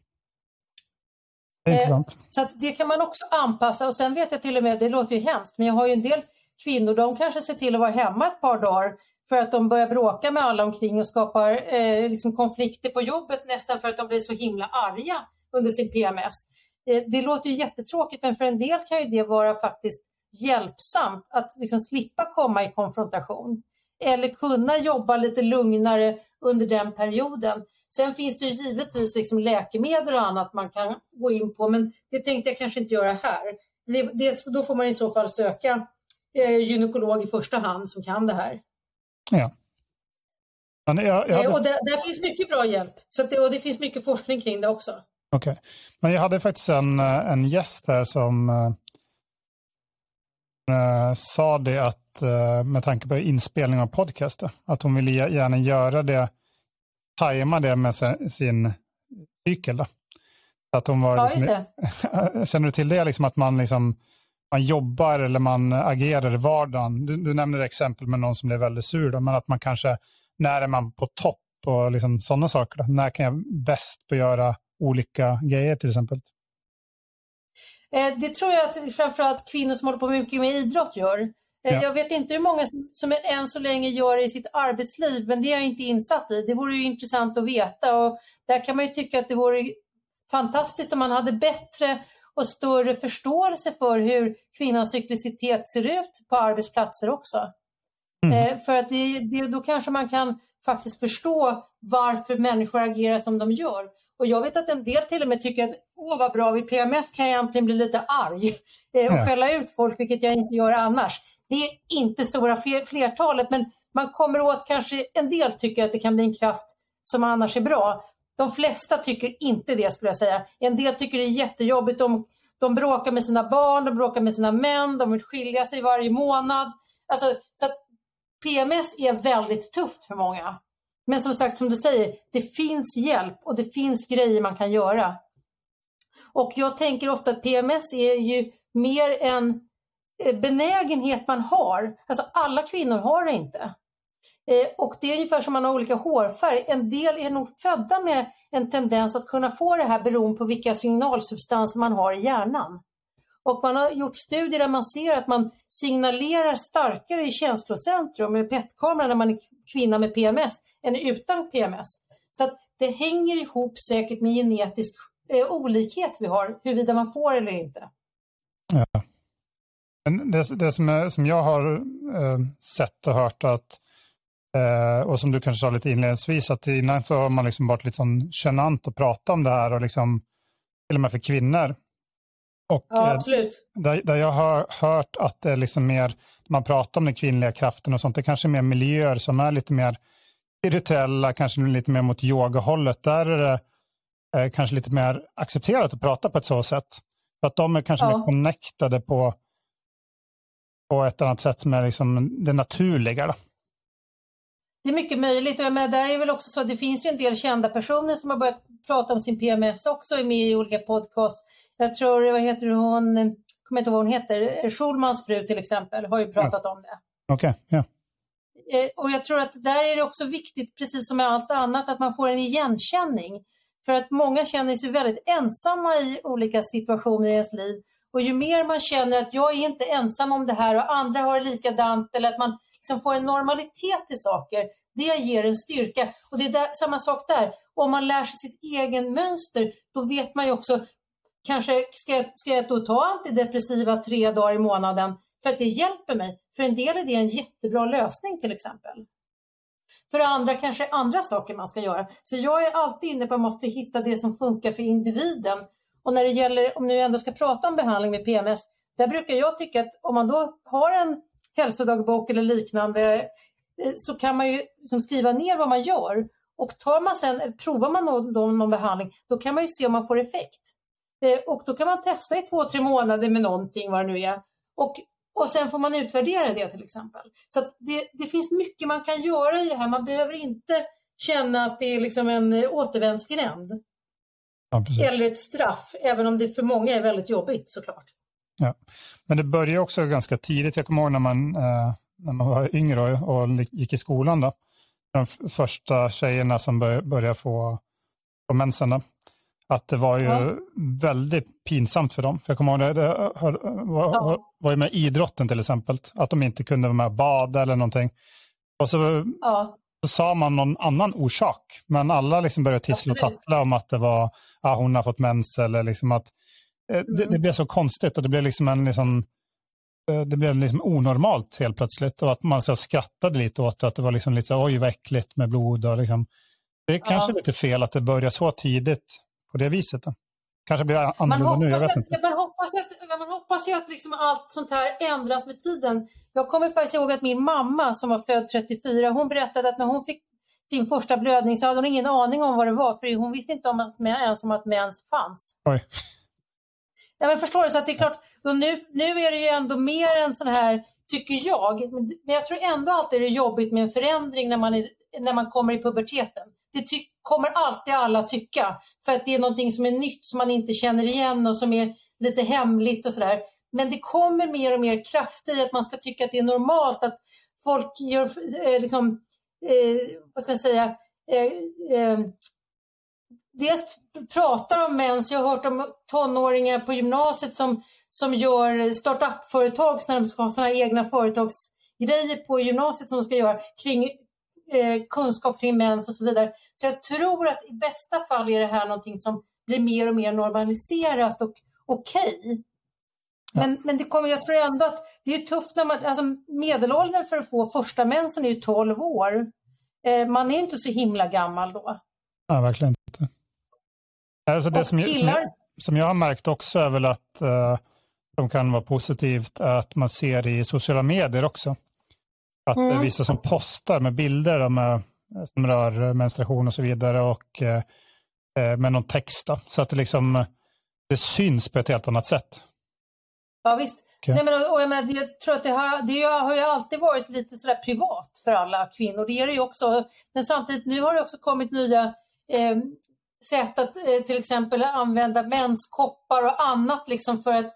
Det är intressant. Så att det kan man också anpassa. Och sen vet jag till och med, det låter ju hemskt, men jag har ju en del kvinnor, de kanske ser till att vara hemma ett par dagar för att de börjar bråka med alla omkring och skapar liksom konflikter på jobbet nästan för att de blir så himla arga under sin PMS. Det låter ju jättetråkigt, men för en del kan ju det vara faktiskt hjälpsamt att liksom slippa komma i konfrontation. Eller kunna jobba lite lugnare under den perioden. Sen finns det ju givetvis liksom läkemedel och annat man kan gå in på, men det tänkte jag kanske inte göra här. Då får man i så fall söka gynekolog i första hand som kan det här. Ja. Men och där finns mycket bra hjälp. Och det finns mycket forskning kring det också. Okej. Men jag hade faktiskt en gäst här som sa det att med tanke på inspelning av podcast att hon ville gärna göra det, tajma det med sin cykel då. Att hon var känner du till det liksom att man jobbar eller man agerar i vardagen. Du nämner exempel med någon som är väldigt sur då, men att man kanske, när är man på topp och liksom sådana saker då? När kan jag bäst på göra olika grejer till exempel? Det tror jag att framförallt kvinnor som håller på mycket med idrott gör. Ja. Jag vet inte hur många som än så länge gör det i sitt arbetsliv, men det är jag inte insatt i. Det vore ju intressant att veta och där kan man ju tycka att det vore fantastiskt om man hade bättre och större förståelse för hur kvinnans cyklicitet ser ut på arbetsplatser också. För att då kanske man kan faktiskt förstå varför människor agerar som de gör. Och jag vet att en del till och med tycker att vad bra, vid PMS kan jag egentligen bli lite arg och skälla ut folk, vilket jag inte gör annars. Det är inte stora flertalet, men man kommer åt kanske en del tycker att det kan bli en kraft som annars är bra. De flesta tycker inte det, skulle jag säga. En del tycker det är jättejobbigt. De bråkar med sina barn, de bråkar med sina män, de vill skilja sig varje månad. Alltså, så att PMS är väldigt tufft för många. Men som sagt, som du säger, det finns hjälp och det finns grejer man kan göra. Och jag tänker ofta att PMS är ju mer en benägenhet man har. Alltså alla kvinnor har det inte. Och det är ungefär som man har olika hårfärg. En del är nog födda med en tendens att kunna få det här beroende på vilka signalsubstanser man har i hjärnan. Och man har gjort studier där man ser att man signalerar starkare i känslocentrum med PET-kameran när man är kvinna med PMS än utan PMS. Så att det hänger ihop säkert med genetisk olikhet vi har, huruvida man får eller inte. Ja. Men det som jag har sett och hört att och som du kanske sa lite inledningsvis, att innan så har man liksom varit lite sån genant att prata om det här och liksom till och med för kvinnor. Och ja, absolut. Där jag har hört att det är liksom mer, man pratar om den kvinnliga kraften och sånt, det kanske är mer miljöer som är lite mer spirituella, kanske lite mer mot yogahållet. Där är det kanske lite mer accepterat att prata på ett så sätt. För att de är kanske mer connectade på ett annat sätt med liksom det naturliga då. Det är mycket möjligt, och där är väl också så att det finns ju en del kända personer som har börjat prata om sin PMS också, är med i olika podcasts. Jag tror, kommer inte ihåg vad hon heter, Schulmans fru till exempel har ju pratat om det. Okej, ja. Och jag tror att där är det också viktigt, precis som med allt annat, att man får en igenkänning. För att många känner sig väldigt ensamma i olika situationer i ens liv. Och ju mer man känner att jag är inte ensam om det här och andra har det likadant, eller att man liksom får en normalitet i saker, det ger en styrka. Och det är samma sak där. Om man lär sig sitt egen mönster, då vet man ju också, kanske ska jag då ta antidepressiva 3 dagar i månaden för att det hjälper mig. För en del är det en jättebra lösning till exempel. För andra kanske andra saker man ska göra. Så jag är alltid inne på att man måste hitta det som funkar för individen. Och när det gäller, om nu ändå ska prata om behandling med PMS, där brukar jag tycka att om man då har en hälsodagbok eller liknande, så kan man ju liksom skriva ner vad man gör. Och provar man någon behandling, då kan man ju se om man får effekt. Och då kan man testa i 2-3 månader med någonting, vad det nu är. Och sen får man utvärdera det till exempel. Så att det finns mycket man kan göra i det här. Man behöver inte känna att det är liksom en återvändsgränd. Ja, eller ett straff, även om det för många är väldigt jobbigt såklart. Ja, men det börjar också ganska tidigt. Jag kommer ihåg när man var yngre och gick i skolan då. De första tjejerna som började få mensen då. Att det var ju väldigt pinsamt för dem. För jag kommer ihåg det var ju med idrotten till exempel. Att de inte kunde vara med och bada eller någonting. Och så sa man någon annan orsak. Men alla liksom började tissla och tattla om att det var hon har fått mens. Eller liksom att det blev så konstigt. Och det blev liksom det blev liksom onormalt helt plötsligt. Och att man så skrattade lite åt att det var liksom lite så oj vad äckligt med blod. Och liksom, det är kanske lite fel att det börjar så tidigt. På det viset då. Kanske blir annorlunda nu, jag vet inte. Man hoppas ju att liksom allt sånt här ändras med tiden. Jag kommer faktiskt ihåg att min mamma som var född 34, hon berättade att när hon fick sin första blödning så hade hon ingen aning om vad det var. För hon visste inte ens om att mens fanns. Oj. Ja, men förstår du, så att det är klart, nu är det ju ändå mer en sån här, tycker jag. Men jag tror ändå alltid det är jobbigt med en förändring när man kommer i puberteten. Det kommer alltid alla tycka. För att det är någonting som är nytt som man inte känner igen och som är lite hemligt och sådär. Men det kommer mer och mer krafter i att man ska tycka att det är normalt att folk gör, vad ska jag säga, dels pratar om mens. Jag har hört om tonåringar på gymnasiet som gör startup-företag när de ska ha sådana egna företagsgrejer på gymnasiet som de ska göra kring kunskap kring mens och så vidare. Så jag tror att i bästa fall är det här någonting som blir mer och mer normaliserat och okej. Men det kommer, jag tror ändå att det är tufft när man, alltså medelåldern för att få första mensen är ju 12 år. Man är inte så himla gammal då. Ja, verkligen inte. Alltså det som jag har märkt också är väl att de kan vara positivt att man ser i sociala medier också. Att det är vissa som postar med bilder som rör menstruation och så vidare och med någon text då, så att det syns på ett helt annat sätt. Ja visst. Okay. Nej, men jag tror att det har ju alltid varit lite sådär privat för alla kvinnor. Det är det ju också. Men samtidigt nu har det också kommit nya sätt att till exempel använda menskoppar och annat liksom för att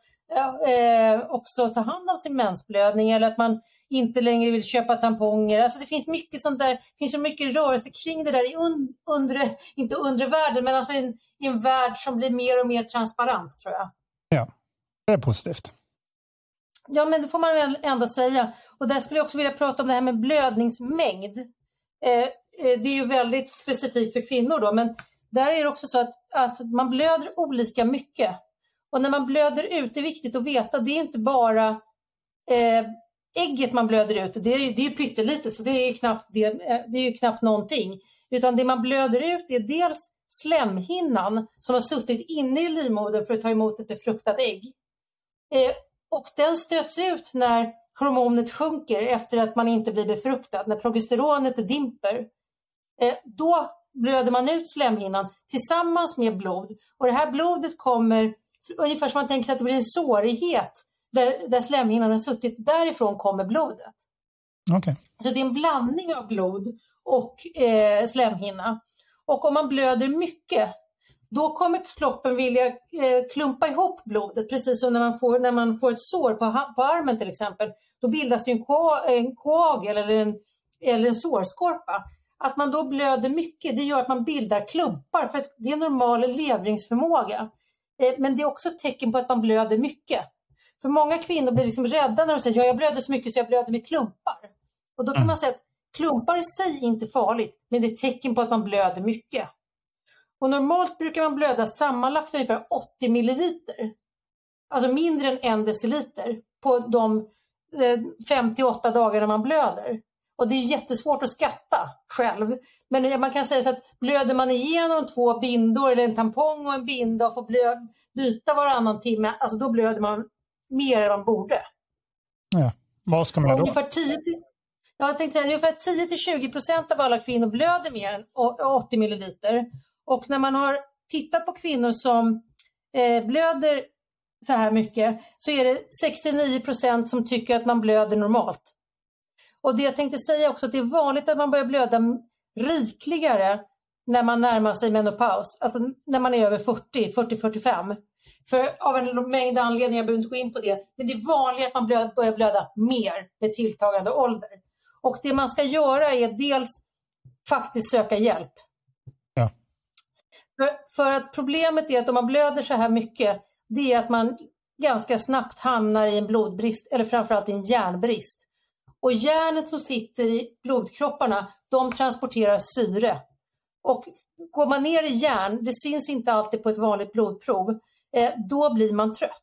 också ta hand om sin mensblödning, eller att man inte längre vill köpa tamponger. Alltså det finns mycket sånt där, det finns så mycket rörelse kring det där inte undre världen, men alltså i en värld som blir mer och mer transparent, tror jag. Ja, det är positivt. Ja, men det får man väl ändå säga. Och där skulle jag också vilja prata om det här med blödningsmängd. Det är ju väldigt specifikt för kvinnor då, men där är det också så att man blöder olika mycket. Och när man blöder ut, det är viktigt att veta, det är inte bara ägget man blöder ut, det är ju pyttelitet, så det är ju knappt någonting. Utan det man blöder ut är dels slemhinnan som har suttit inne i livmodern för att ta emot ett befruktat ägg. Och den stöts ut när hormonet sjunker efter att man inte blir befruktad, när progesteronet dimper. Då blöder man ut slemhinnan tillsammans med blod. Och det här blodet kommer ungefär som man tänker sig att det blir en sårighet där slemhinnan har suttit, därifrån kommer blodet. Okay. Så det är en blandning av blod och slemhinna. Och om man blöder mycket, då kommer kroppen vilja klumpa ihop blodet, precis som när man får ett sår på armen till exempel. Då bildas det en koagel eller en sårskorpa. Att man då blöder mycket, det gör att man bildar klumpar, för att det är normal levringsförmåga. Men det är också ett tecken på att man blöder mycket. För många kvinnor blir liksom rädda när de säger jag blöder så mycket så jag blöder med klumpar. Och då kan man säga att klumpar i sig är inte farligt, men det är ett tecken på att man blöder mycket. Och normalt brukar man blöda sammanlagt ungefär 80 milliliter. Alltså mindre än 1 deciliter på de 58 dagarna man blöder. Och det är jättesvårt att skatta själv. Men man kan säga så att blöder man igenom 2 bindor eller en tampong och en binda och får byta varannan timme, alltså då blöder man mer än man borde. Ja. Vad ska man göra då? Ungefär 10-20% av alla kvinnor blöder mer än 80 milliliter. Och när man har tittat på kvinnor som blöder så här mycket, så är det 69% som tycker att man blöder normalt. Och det jag tänkte säga också, att det är vanligt att man börjar blöda rikligare när man närmar sig menopaus. Alltså när man är över 40-45. För av en mängd anledningar, jag behöver inte gå in på det. Men det är vanligare att man börjar blöda mer med tilltagande ålder. Och det man ska göra är dels faktiskt söka hjälp. Ja. För att problemet är att om man blöder så här mycket, det är att man ganska snabbt hamnar i en blodbrist, eller framförallt i en järnbrist. Och järnet som sitter i blodkropparna, de transporterar syre. Och går man ner i järn, det syns inte alltid på ett vanligt blodprov, då blir man trött.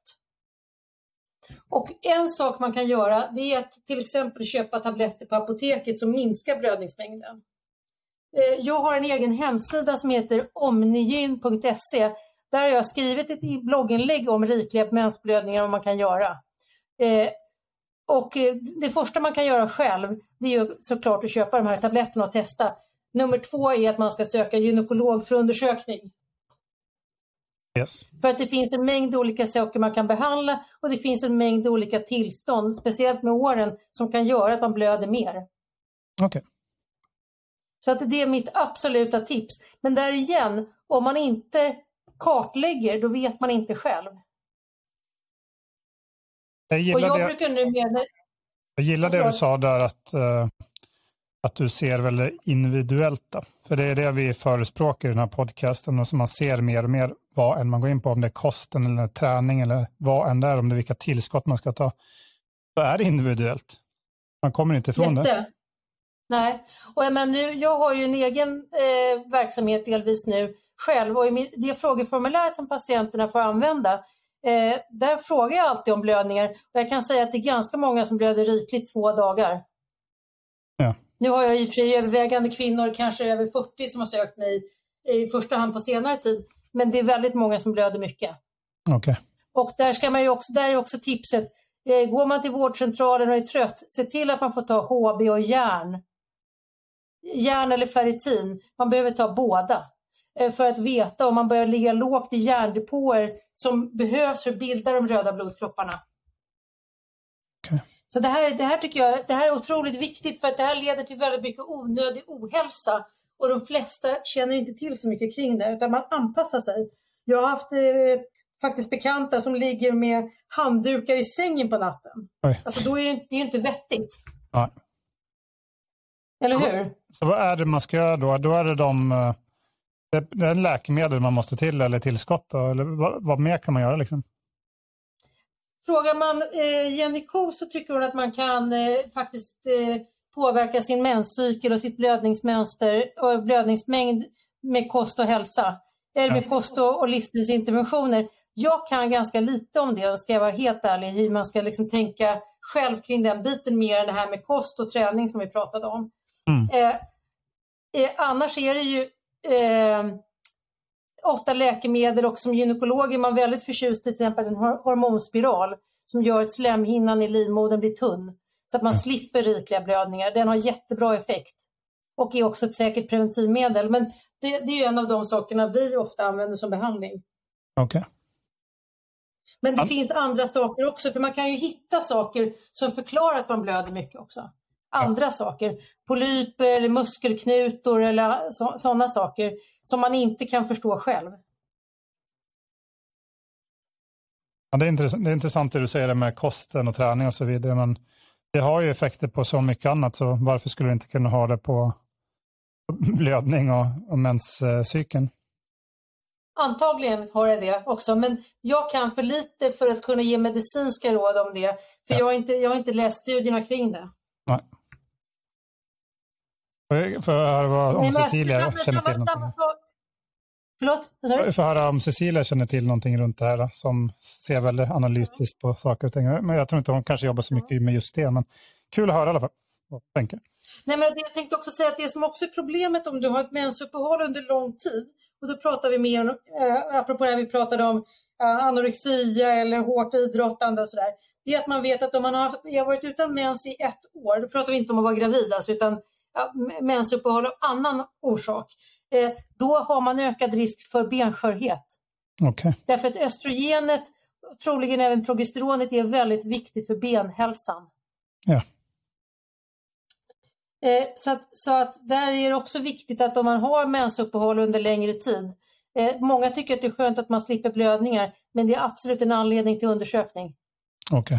Och en sak man kan göra, det är att till exempel köpa tabletter på apoteket som minskar blödningsmängden. Jag har en egen hemsida som heter omnigyn.se. Där har jag skrivit ett blogginlägg om rikliga mensblödningar och vad man kan göra. Och det första man kan göra själv, det är ju såklart att köpa de här tabletterna och testa. Nummer 2 är att man ska söka gynekolog för undersökning. Yes. För att det finns en mängd olika saker man kan behandla och det finns en mängd olika tillstånd, speciellt med åren, som kan göra att man blöder mer. Okay. Så att det är mitt absoluta tips. Men där igen, om man inte kartlägger, då vet man inte själv. Jag gillar det du sa där, att du ser väldigt individuellt då. För det är det vi förespråkar i den här podcasten, och som man ser mer och mer vad än man går in på, om det är kosten eller träning eller vad än det är, om det är vilka tillskott man ska ta. Så är det individuellt. Man kommer inte ifrån det. Nej, och jag har ju en egen verksamhet delvis nu själv, och i det frågeformuläret som patienterna får använda, där frågar jag alltid om blödningar, och jag kan säga att det är ganska många som blöder rikligt 2 dagar. Ja. Nu har jag i och för sig övervägande kvinnor, kanske över 40, som har sökt mig i första hand på senare tid, men det är väldigt många som blöder mycket. Okay. Och där är också tipset, går man till vårdcentralen och är trött, se till att man får ta HB och järn eller ferritin. Man behöver ta båda för att veta om man börjar ligga lågt i järndepåer som behövs för att bilda de röda blodkropparna. Okay. Så det här tycker jag, det här är otroligt viktigt, för att det här leder till väldigt mycket onödig ohälsa, och de flesta känner inte till så mycket kring det, utan man anpassar sig. Jag har haft faktiskt bekanta som ligger med handdukar i sängen på natten. Oj. Alltså då är det inte vettigt. Ja. Eller hur? Så vad är det man ska göra då? Då är det är en läkemedel man måste till, eller tillskott då? Eller vad mer kan man göra liksom? Frågar man Jenny Ko, så tycker hon att man kan faktiskt påverka sin menscykel och sitt blödningsmönster och blödningsmängd med kost och hälsa. Eller med kost och livsstilsinterventioner. Jag kan ganska lite om det, och ska jag vara helt ärlig, hur man ska liksom tänka själv kring den biten, mer än det här med kost och träning som vi pratade om. Annars är det ju ofta läkemedel, och som gynekolog är man väldigt förtjust i till exempel en hormonspiral som gör att slemhinnan i livmodern blir tunn, så att man slipper rikliga blödningar. Den har jättebra effekt och är också ett säkert preventivmedel. Men det är en av de sakerna vi ofta använder som behandling. Okej. Men det finns andra saker också, för man kan ju hitta saker som förklarar att man blöder mycket också. Andra saker, polyper, muskelknutor eller sådana saker som man inte kan förstå själv. Ja, det är intressant det du säger med kosten och träning och så vidare, men det har ju effekter på så mycket annat, så varför skulle du inte kunna ha det på blödning och menscykeln? Antagligen har jag det också, men jag kan för lite för att kunna ge medicinska råd om det, för jag har inte läst studierna kring det. Nej. För att höra om Cecilia känner till någonting. Förlåt? För att höra om Cecilia känner till någonting runt det här då, som ser väldigt analytiskt på saker och ting. Men jag tror inte hon kanske jobbar så mycket med just det, men kul att höra i alla fall. Nej, men jag tänkte också säga att det som också är problemet om du har ett mensuppehåll under lång tid, och då pratar vi mer om, apropå det här vi pratade om, anorexia eller hårt idrottande och sådär, det är att man vet att om man har varit utan mens i 1 år, då pratar vi inte om att vara gravid alltså, utan mensuppehåll av annan orsak, då har man ökad risk för benskörhet. Okay. Därför att östrogenet, troligen även progesteronet, är väldigt viktigt för benhälsan. Ja. Så att där är det också viktigt att om man har mensuppehåll under längre tid, många tycker att det är skönt att man slipper blödningar, men det är absolut en anledning till undersökning. Okej.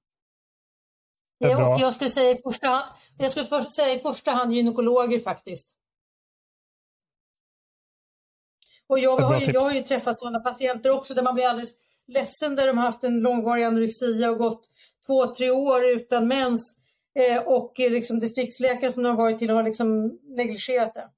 Och jag skulle säga i första hand gynekologer faktiskt. Och jag har ju träffat sådana patienter också där man blir alldeles ledsen, där de har haft en långvarig anorexia och gått 2-3 år utan mens, och liksom distriktsläkare som de har varit till har liksom negligerat det.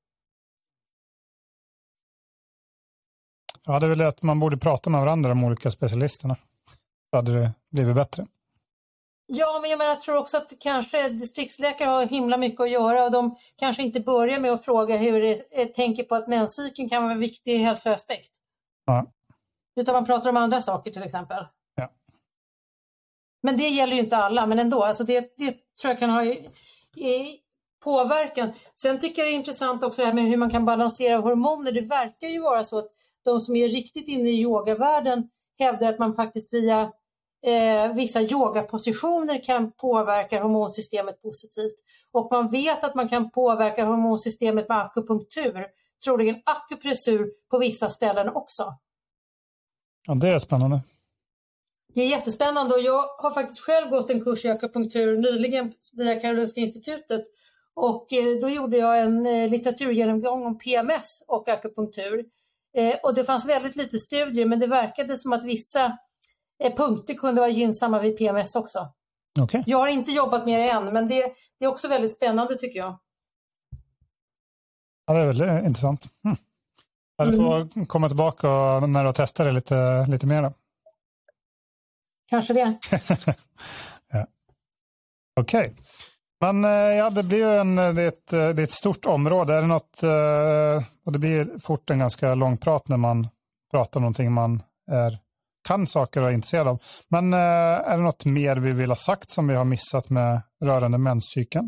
Ja, det är väl att man borde prata med varandra, de olika specialisterna. Så hade det blivit bättre. Ja, men jag tror också att kanske distriktsläkare har himla mycket att göra, och de kanske inte börjar med att fråga hur det tänker på att menscykeln kan vara en viktig hälsoaspekt. Ja. Utan man pratar om andra saker till exempel. Ja. Men det gäller ju inte alla, men ändå. Alltså det tror jag kan ha påverkan. Sen tycker jag det är intressant också det här med hur man kan balansera hormoner. Det verkar ju vara så att de som är riktigt inne i yogavärlden hävdar att man faktiskt via vissa yogapositioner kan påverka hormonsystemet positivt. Och man vet att man kan påverka hormonsystemet med akupunktur. Troligen akupressur på vissa ställen också. Ja, det är spännande. Det är jättespännande, och jag har faktiskt själv gått en kurs i akupunktur nyligen via Karolinska institutet. Och då gjorde jag en litteraturgenomgång om PMS och akupunktur. Och det fanns väldigt lite studier, men det verkade som att vissa punkter kunde vara gynnsamma vid PMS också. Okay. Jag har inte jobbat med det än, men det är också väldigt spännande tycker jag. Ja, det är väldigt intressant. Du får komma tillbaka när du testar det lite mer då. Kanske det. Ja. Okej. Men ja, det blir ju det är ett stort område. Är det något, och det blir fort en ganska lång prat när man pratar om någonting man kan saker och är intresserad av. Men är det något mer vi vill ha sagt som vi har missat med rörande menscykeln?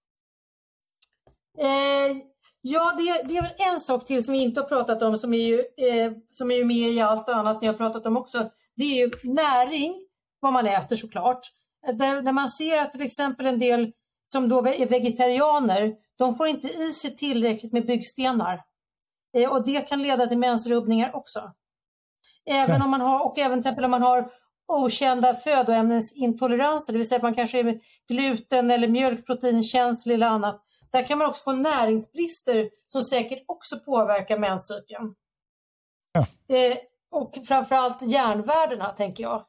Ja, det är väl en sak till som vi inte har pratat om, som är ju med i allt annat ni har pratat om också. Det är ju näring, vad man äter såklart. Där man ser att till exempel en del som då är vegetarianer, de får inte i sig tillräckligt med byggstenar. Och det kan leda till mensrubbningar också. Även om man har, och även till exempel om man har okända födoämnesintoleranser, det vill säga att man kanske är gluten eller mjölkproteinkänslig eller annat. Där kan man också få näringsbrister som säkert också påverkar menscykeln. Ja. Och framförallt järnvärdena tänker jag.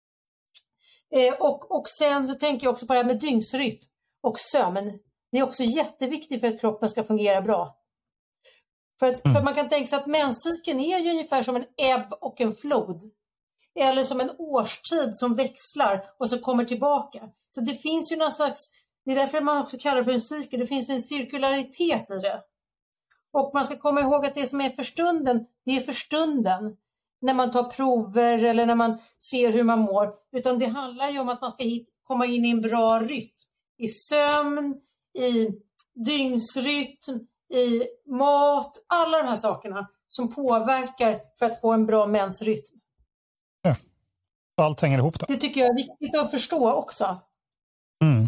Och sen så tänker jag också på det här med dygnsrytm och sömn. Det är också jätteviktigt för att kroppen ska fungera bra. För man kan tänka sig att menscykeln är ju ungefär som en ebb och en flod. Eller som en årstid som växlar och så kommer tillbaka. Så det finns ju någon slags, det är därför man också kallar det för en cykel. Det finns en cirkularitet i det. Och man ska komma ihåg att det som är för stunden, det är för stunden. När man tar prover eller när man ser hur man mår. Utan det handlar ju om att man ska komma in i en bra rytm. I sömn, i dygnsrytm, i mat. Alla de här sakerna som påverkar för att få en bra mensrytm. Ja. Så allt hänger ihop då. Det tycker jag är viktigt att förstå också. Mm.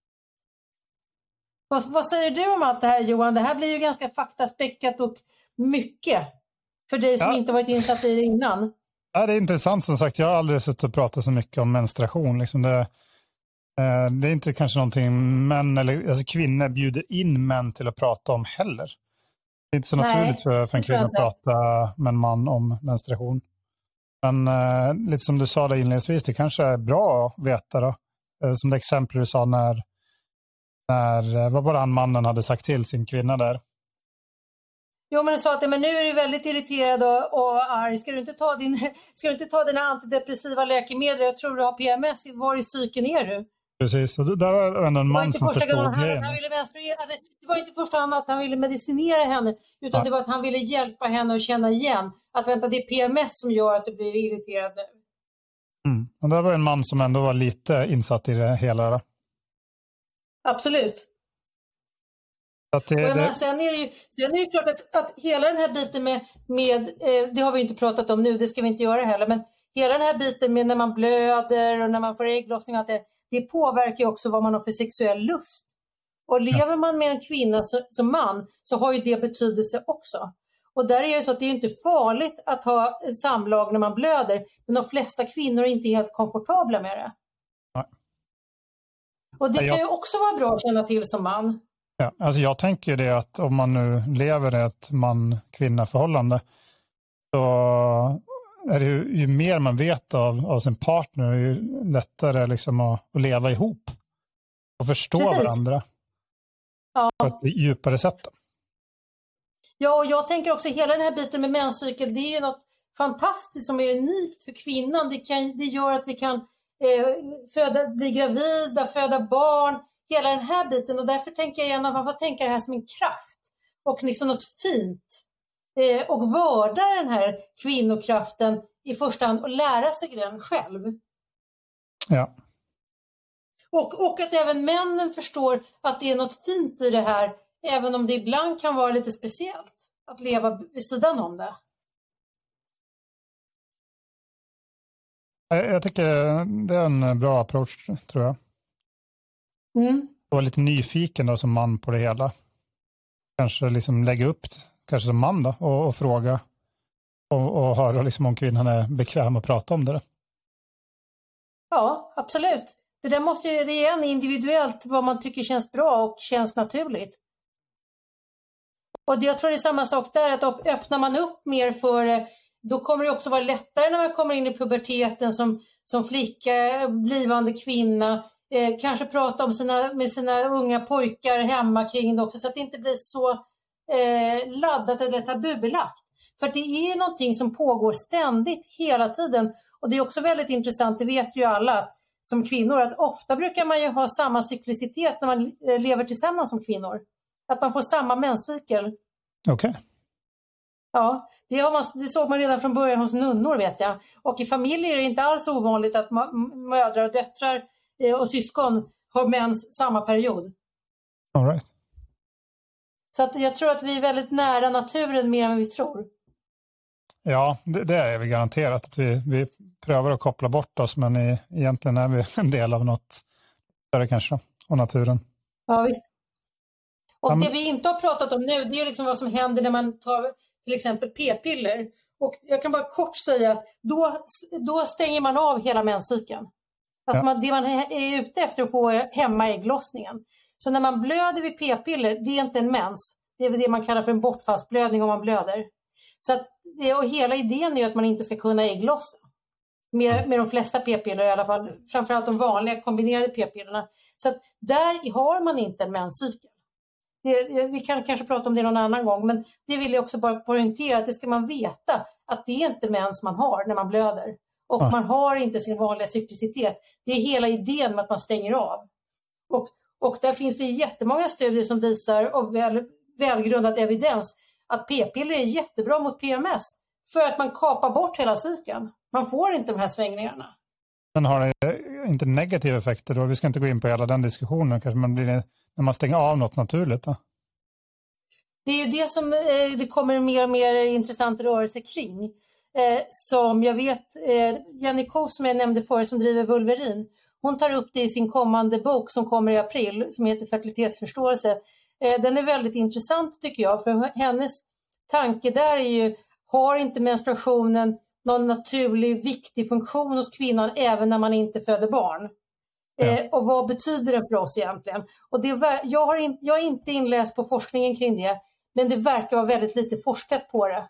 Vad säger du om allt det här, Johan? Det här blir ju ganska faktaspäckat och mycket för dig som inte varit insatt i det innan. Ja, det är intressant som sagt. Jag har aldrig suttit och pratat så mycket om menstruation. Liksom det är inte kanske någonting män eller alltså kvinnor bjuder in män till att prata om heller. Det är inte så naturligt för en kvinna att prata med en man om menstruation. Men lite som du sa där inledningsvis, det kanske är bra att veta då. Som det exempel du sa när vad var det mannen hade sagt till sin kvinna där? Jo, men du sa att men nu är du väldigt irriterad och arg. Ska du inte ta dina antidepressiva läkemedel? Jag tror du har PMS. Var i psyken är du? Precis, och där var en man som förstod grejen. Det var inte första gången att han ville medicinera henne, utan det var att han ville hjälpa henne att känna igen att vänta, det är PMS som gör att du blir irriterad nu. Och det var en man som ändå var lite insatt i det hela. Då. Absolut. Sen är det klart att hela den här biten med det har vi inte pratat om nu, det ska vi inte göra heller, men hela den här biten med när man blöder och när man får ägglossning, att det påverkar också vad man har för sexuell lust. Och lever man med en kvinna som man, så har ju det betydelse också. Och där är det så att det är inte farligt att ha samlag när man blöder, men de flesta kvinnor är inte helt komfortabla med det. Nej. Och det kan ju också vara bra att känna till som man. Ja, alltså jag tänker det att om man nu lever i ett man-kvinna-förhållande, så är det ju mer man vet av sin partner, ju lättare liksom att leva ihop och förstå varandra på ett djupare sätt. Ja, och jag tänker också hela den här biten med menscykel, det är ju något fantastiskt som är unikt för kvinnan. Det gör att vi kan bli gravida, föda barn, hela den här biten. Och därför tänker jag gärna att man får tänka det här som en kraft och liksom något fint. Och vörda den här kvinnokraften i första hand och lära sig den själv. Ja. Och att även männen förstår att det är något fint i det här, även om det ibland kan vara lite speciellt att leva vid sidan om det. Jag tycker det är en bra approach, tror jag. Jag var lite nyfiken då, som man på det hela. Kanske liksom lägga upp kanske som man då, och fråga och höra liksom om kvinnan är bekväm att prata om det. Ja, absolut. Det är en individuellt vad man tycker känns bra och känns naturligt. Och jag tror det är samma sak där, att öppnar man upp mer för det, då kommer det också vara lättare när man kommer in i puberteten som flicka, blivande kvinna. Kanske prata om med sina unga pojkar hemma kring det också, så att det inte blir så laddat eller tabubelagt. För det är ju någonting som pågår ständigt hela tiden. Och det är också väldigt intressant, det vet ju alla som kvinnor, att ofta brukar man ju ha samma cyklicitet när man lever tillsammans som kvinnor. Att man får samma menscykel. Okej. Ja, det såg man redan från början hos nunnor, vet jag. Och i familjer är det inte alls ovanligt att mödrar och döttrar och syskon har mens samma period. All right. Så att jag tror att vi är väldigt nära naturen mer än vi tror. Ja, det är vi garanterat. Att vi prövar att koppla bort oss, men egentligen är vi en del av något större kanske, och naturen. Ja, visst. Och det vi inte har pratat om nu, det är liksom vad som händer när man tar till exempel p-piller. Och jag kan bara kort säga att då stänger man av hela menscykeln. Alltså det man är ute efter att få hemma ägglossningen. Så när man blöder vid p-piller, det är inte en mens. Det är det man kallar för en bortfallsblödning om man blöder. Så att, och hela idén är att man inte ska kunna ägglossa. Med de flesta p-piller i alla fall. Framförallt de vanliga kombinerade p-pillerna. Så att där har man inte en menscykel. Vi kan kanske prata om det någon annan gång. Men det vill jag också bara poängtera. Att det ska man veta. Att det är inte mens man har när man blöder. Och man har inte sin vanliga cyklicitet. Det är hela idén med att man stänger av. Och där finns det jättemånga studier som visar, och välgrundad evidens, att p-piller är jättebra mot PMS. För att man kapar bort hela cykeln. Man får inte de här svängningarna. Men har det inte negativa effekter då? Vi ska inte gå in på hela den diskussionen. Kanske man blir när man stänger av något naturligt då? Det är ju det som det kommer mer och mer intressant rörelse kring. som jag vet, Jenny Koh som jag nämnde förut som driver Vulverin, hon tar upp det i sin kommande bok som kommer i april som heter Fertilitetsförståelse. Den är väldigt intressant tycker jag, för hennes tanke där är ju, har inte menstruationen någon naturlig viktig funktion hos kvinnan även när man inte föder barn? Och vad betyder det för oss egentligen? Och jag är inte inläst på forskningen kring det, men det verkar vara väldigt lite forskat på det.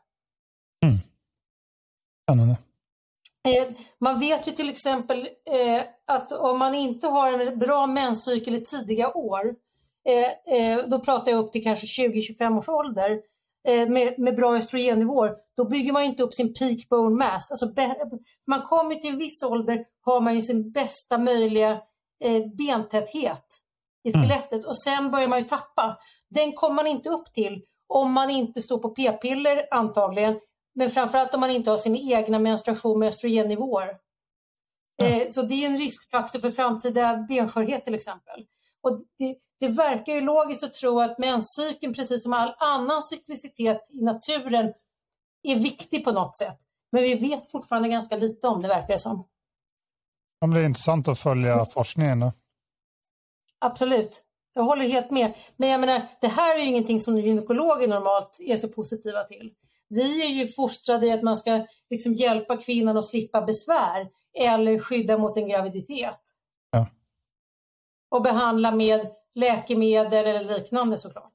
Man vet ju till exempel att om man inte har en bra menscykel i tidiga år, då pratar jag upp till kanske 20-25 års ålder, med bra östrogennivåer, då bygger man inte upp sin peak bone mass. Alltså man kommer till en viss ålder, har man ju sin bästa möjliga bentäthet i skelettet och sen börjar man ju tappa. Den kommer man inte upp till om man inte står på p-piller antagligen, men framförallt om man inte har sin egna menstruation med östrogennivåer. Så det är en riskfaktor för framtida benskörhet till exempel. Och det verkar ju logiskt att tro att menscykeln, precis som all annan cyklicitet i naturen, är viktig på något sätt. Men vi vet fortfarande ganska lite om det, verkar det som. Ja, men det är intressant att följa forskningen då. Absolut, jag håller helt med. Men jag menar, det här är ju ingenting som gynekologer normalt är så positiva till. Vi är ju fostrade i att man ska liksom hjälpa kvinnan att slippa besvär eller skydda mot en graviditet. Ja. Och behandla med läkemedel eller liknande såklart.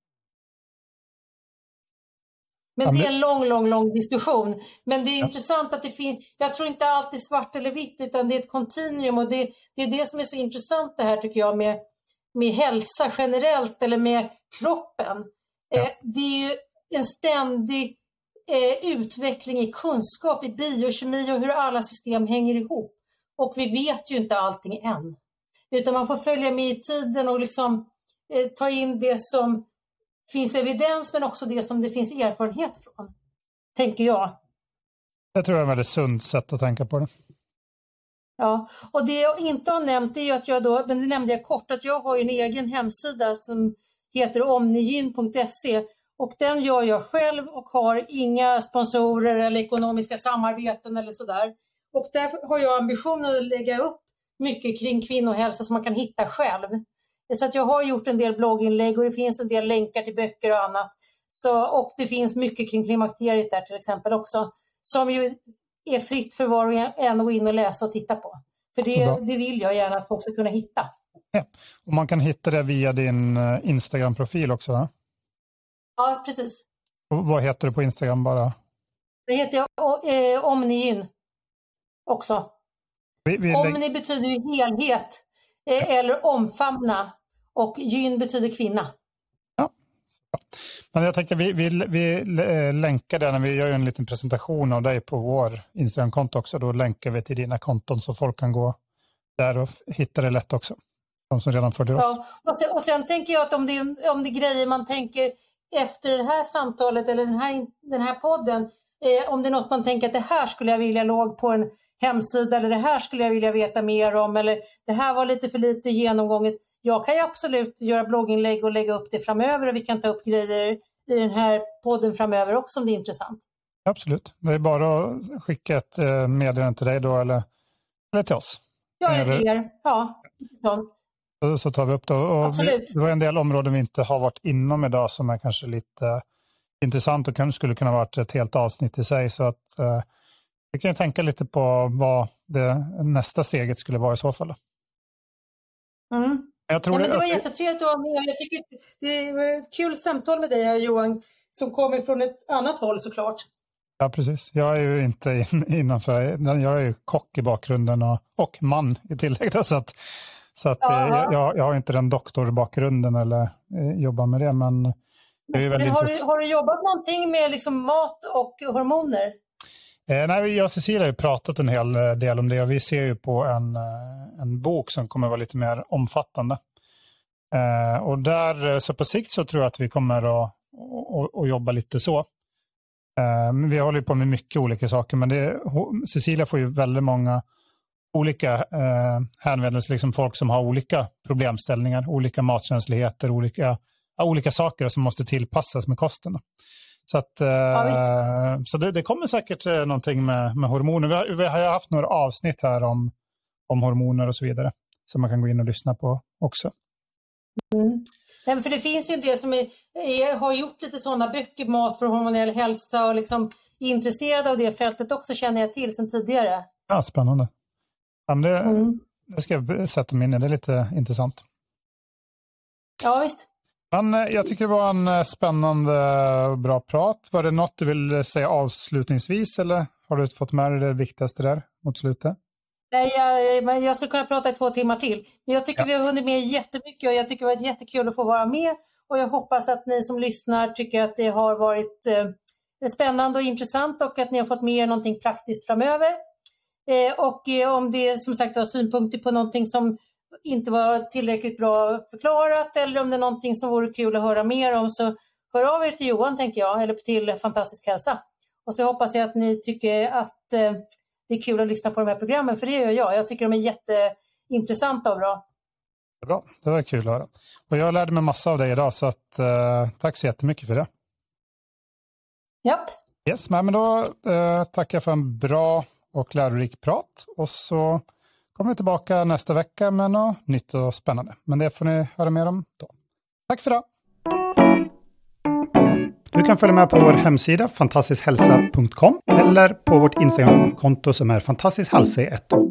Men det är en lång diskussion. Men det är intressant att det finns, jag tror inte allt är svart eller vitt utan det är ett kontinuum. Och det är det som är så intressant det här tycker jag med hälsa generellt eller med kroppen. Det är ju en ständig utveckling i kunskap, i biokemi och hur alla system hänger ihop. Och vi vet ju inte allting än. Utan man får följa med i tiden och liksom ta in det som finns evidens men också det som det finns erfarenhet från. Tänker jag. Jag tror det är ett väldigt sunt sätt att tänka på det. Ja, och det jag inte har nämnt är ju att jag då, men det nämnde jag kort, att jag har en egen hemsida som heter omnigyn.se och den gör jag själv och har inga sponsorer eller ekonomiska samarbeten eller sådär. Och där har jag ambitionen att lägga upp mycket kring kvinnohälsa som man kan hitta själv. Så att jag har gjort en del blogginlägg och det finns en del länkar till böcker och annat. Och det finns mycket kring klimakteriet där till exempel också. Som ju är fritt för var och en att gå in och läsa och titta på. För det vill jag gärna att folk ska kunna hitta. Ja. Och man kan hitta det via din Instagram-profil också, va? Ja, precis. Och vad heter du på Instagram bara? Det heter Omnigyn också. Omni betyder ju helhet eller omfamna och gyn betyder kvinna. Ja, men jag tänker vi länkar det när vi gör en liten presentation av dig på vår Instagram-konto också. Då länkar vi till dina konton så folk kan gå där och hitta det lätt också. De som redan följer oss. Ja, och sen tänker jag att om det är grejer man tänker efter det här samtalet eller den här podden, om det är något man tänker att det här skulle jag vilja låg på en hemsida eller det här skulle jag vilja veta mer om eller det här var lite för lite genomgånget. Jag kan ju absolut göra blogginlägg och lägga upp det framöver och vi kan ta upp grejer i den här podden framöver också om det är intressant. Absolut. Det är bara att skicka ett meddelande till dig då eller till oss. Ja, eller till er. Ja. Så tar vi upp det. Och det var en del områden vi inte har varit inom idag som är kanske lite intressant och kanske skulle kunna vara ett helt avsnitt i sig. Så att vi kan tänka lite på vad det nästa steget skulle vara i så fall. Jag tror det var jättetrevligt att vara med. Jag tycker det var ett kul samtal med dig här Johan som kommer från ett annat håll såklart. Ja, precis. Jag är ju inte innanför. Jag är ju kock i bakgrunden och man i tillägg. Så att jag har inte den doktorbakgrunden eller jobbar med det. Men det är väldigt har du jobbat någonting med liksom mat och hormoner? Nej, jag och Cecilia har ju pratat en hel del om det och vi ser ju på en bok som kommer vara lite mer omfattande. Och där, så på sikt så tror jag att vi kommer att jobba lite så. Vi håller ju på med mycket olika saker men Cecilia får ju väldigt många olika hänvändelser, liksom folk som har olika problemställningar, olika matkänsligheter, olika saker som måste tillpassas med kosten. Så, att, så det kommer säkert någonting med hormoner. Vi har ju haft några avsnitt här om hormoner och så vidare. Som man kan gå in och lyssna på också. Nej, för det finns ju en del som har gjort lite sådana böcker, mat för hormonell hälsa, och liksom är intresserade av det fältet också, känner jag till sedan tidigare. Ja, spännande. Ja, det ska jag sätta mig in i, det är lite intressant. Ja, visst. Men jag tycker det var en spännande och bra prat. Var det något du vill säga avslutningsvis, eller har du fått med dig det viktigaste där mot slutet? Nej, jag skulle kunna prata i 2 timmar till. Men jag tycker vi har hunnit med jättemycket, och jag tycker det har varit jättekul att få vara med. Och jag hoppas att ni som lyssnar tycker att det har varit spännande och intressant, och att ni har fått med er någonting praktiskt framöver. Och om det som sagt var synpunkter på någonting som inte var tillräckligt bra förklarat, eller om det är någonting som vore kul att höra mer om, så hör av er till Johan, tänker jag, eller till Fantastisk hälsa. Och så hoppas jag att ni tycker att det är kul att lyssna på de här programmen, för det gör jag. Jag tycker de är jätteintressanta och bra. Bra, det var kul att höra. Och jag lärde mig massa av dig idag, så att, tack så jättemycket för det. Japp. Yes, men då tackar jag för en bra och lärorik prat. Och så kommer vi tillbaka nästa vecka med något nytt och spännande. Men det får ni höra mer om då. Tack för det! Du kan följa med på vår hemsida fantastischhälsa.com eller på vårt Instagram-konto som är fantastiskhälsa i 1 ord.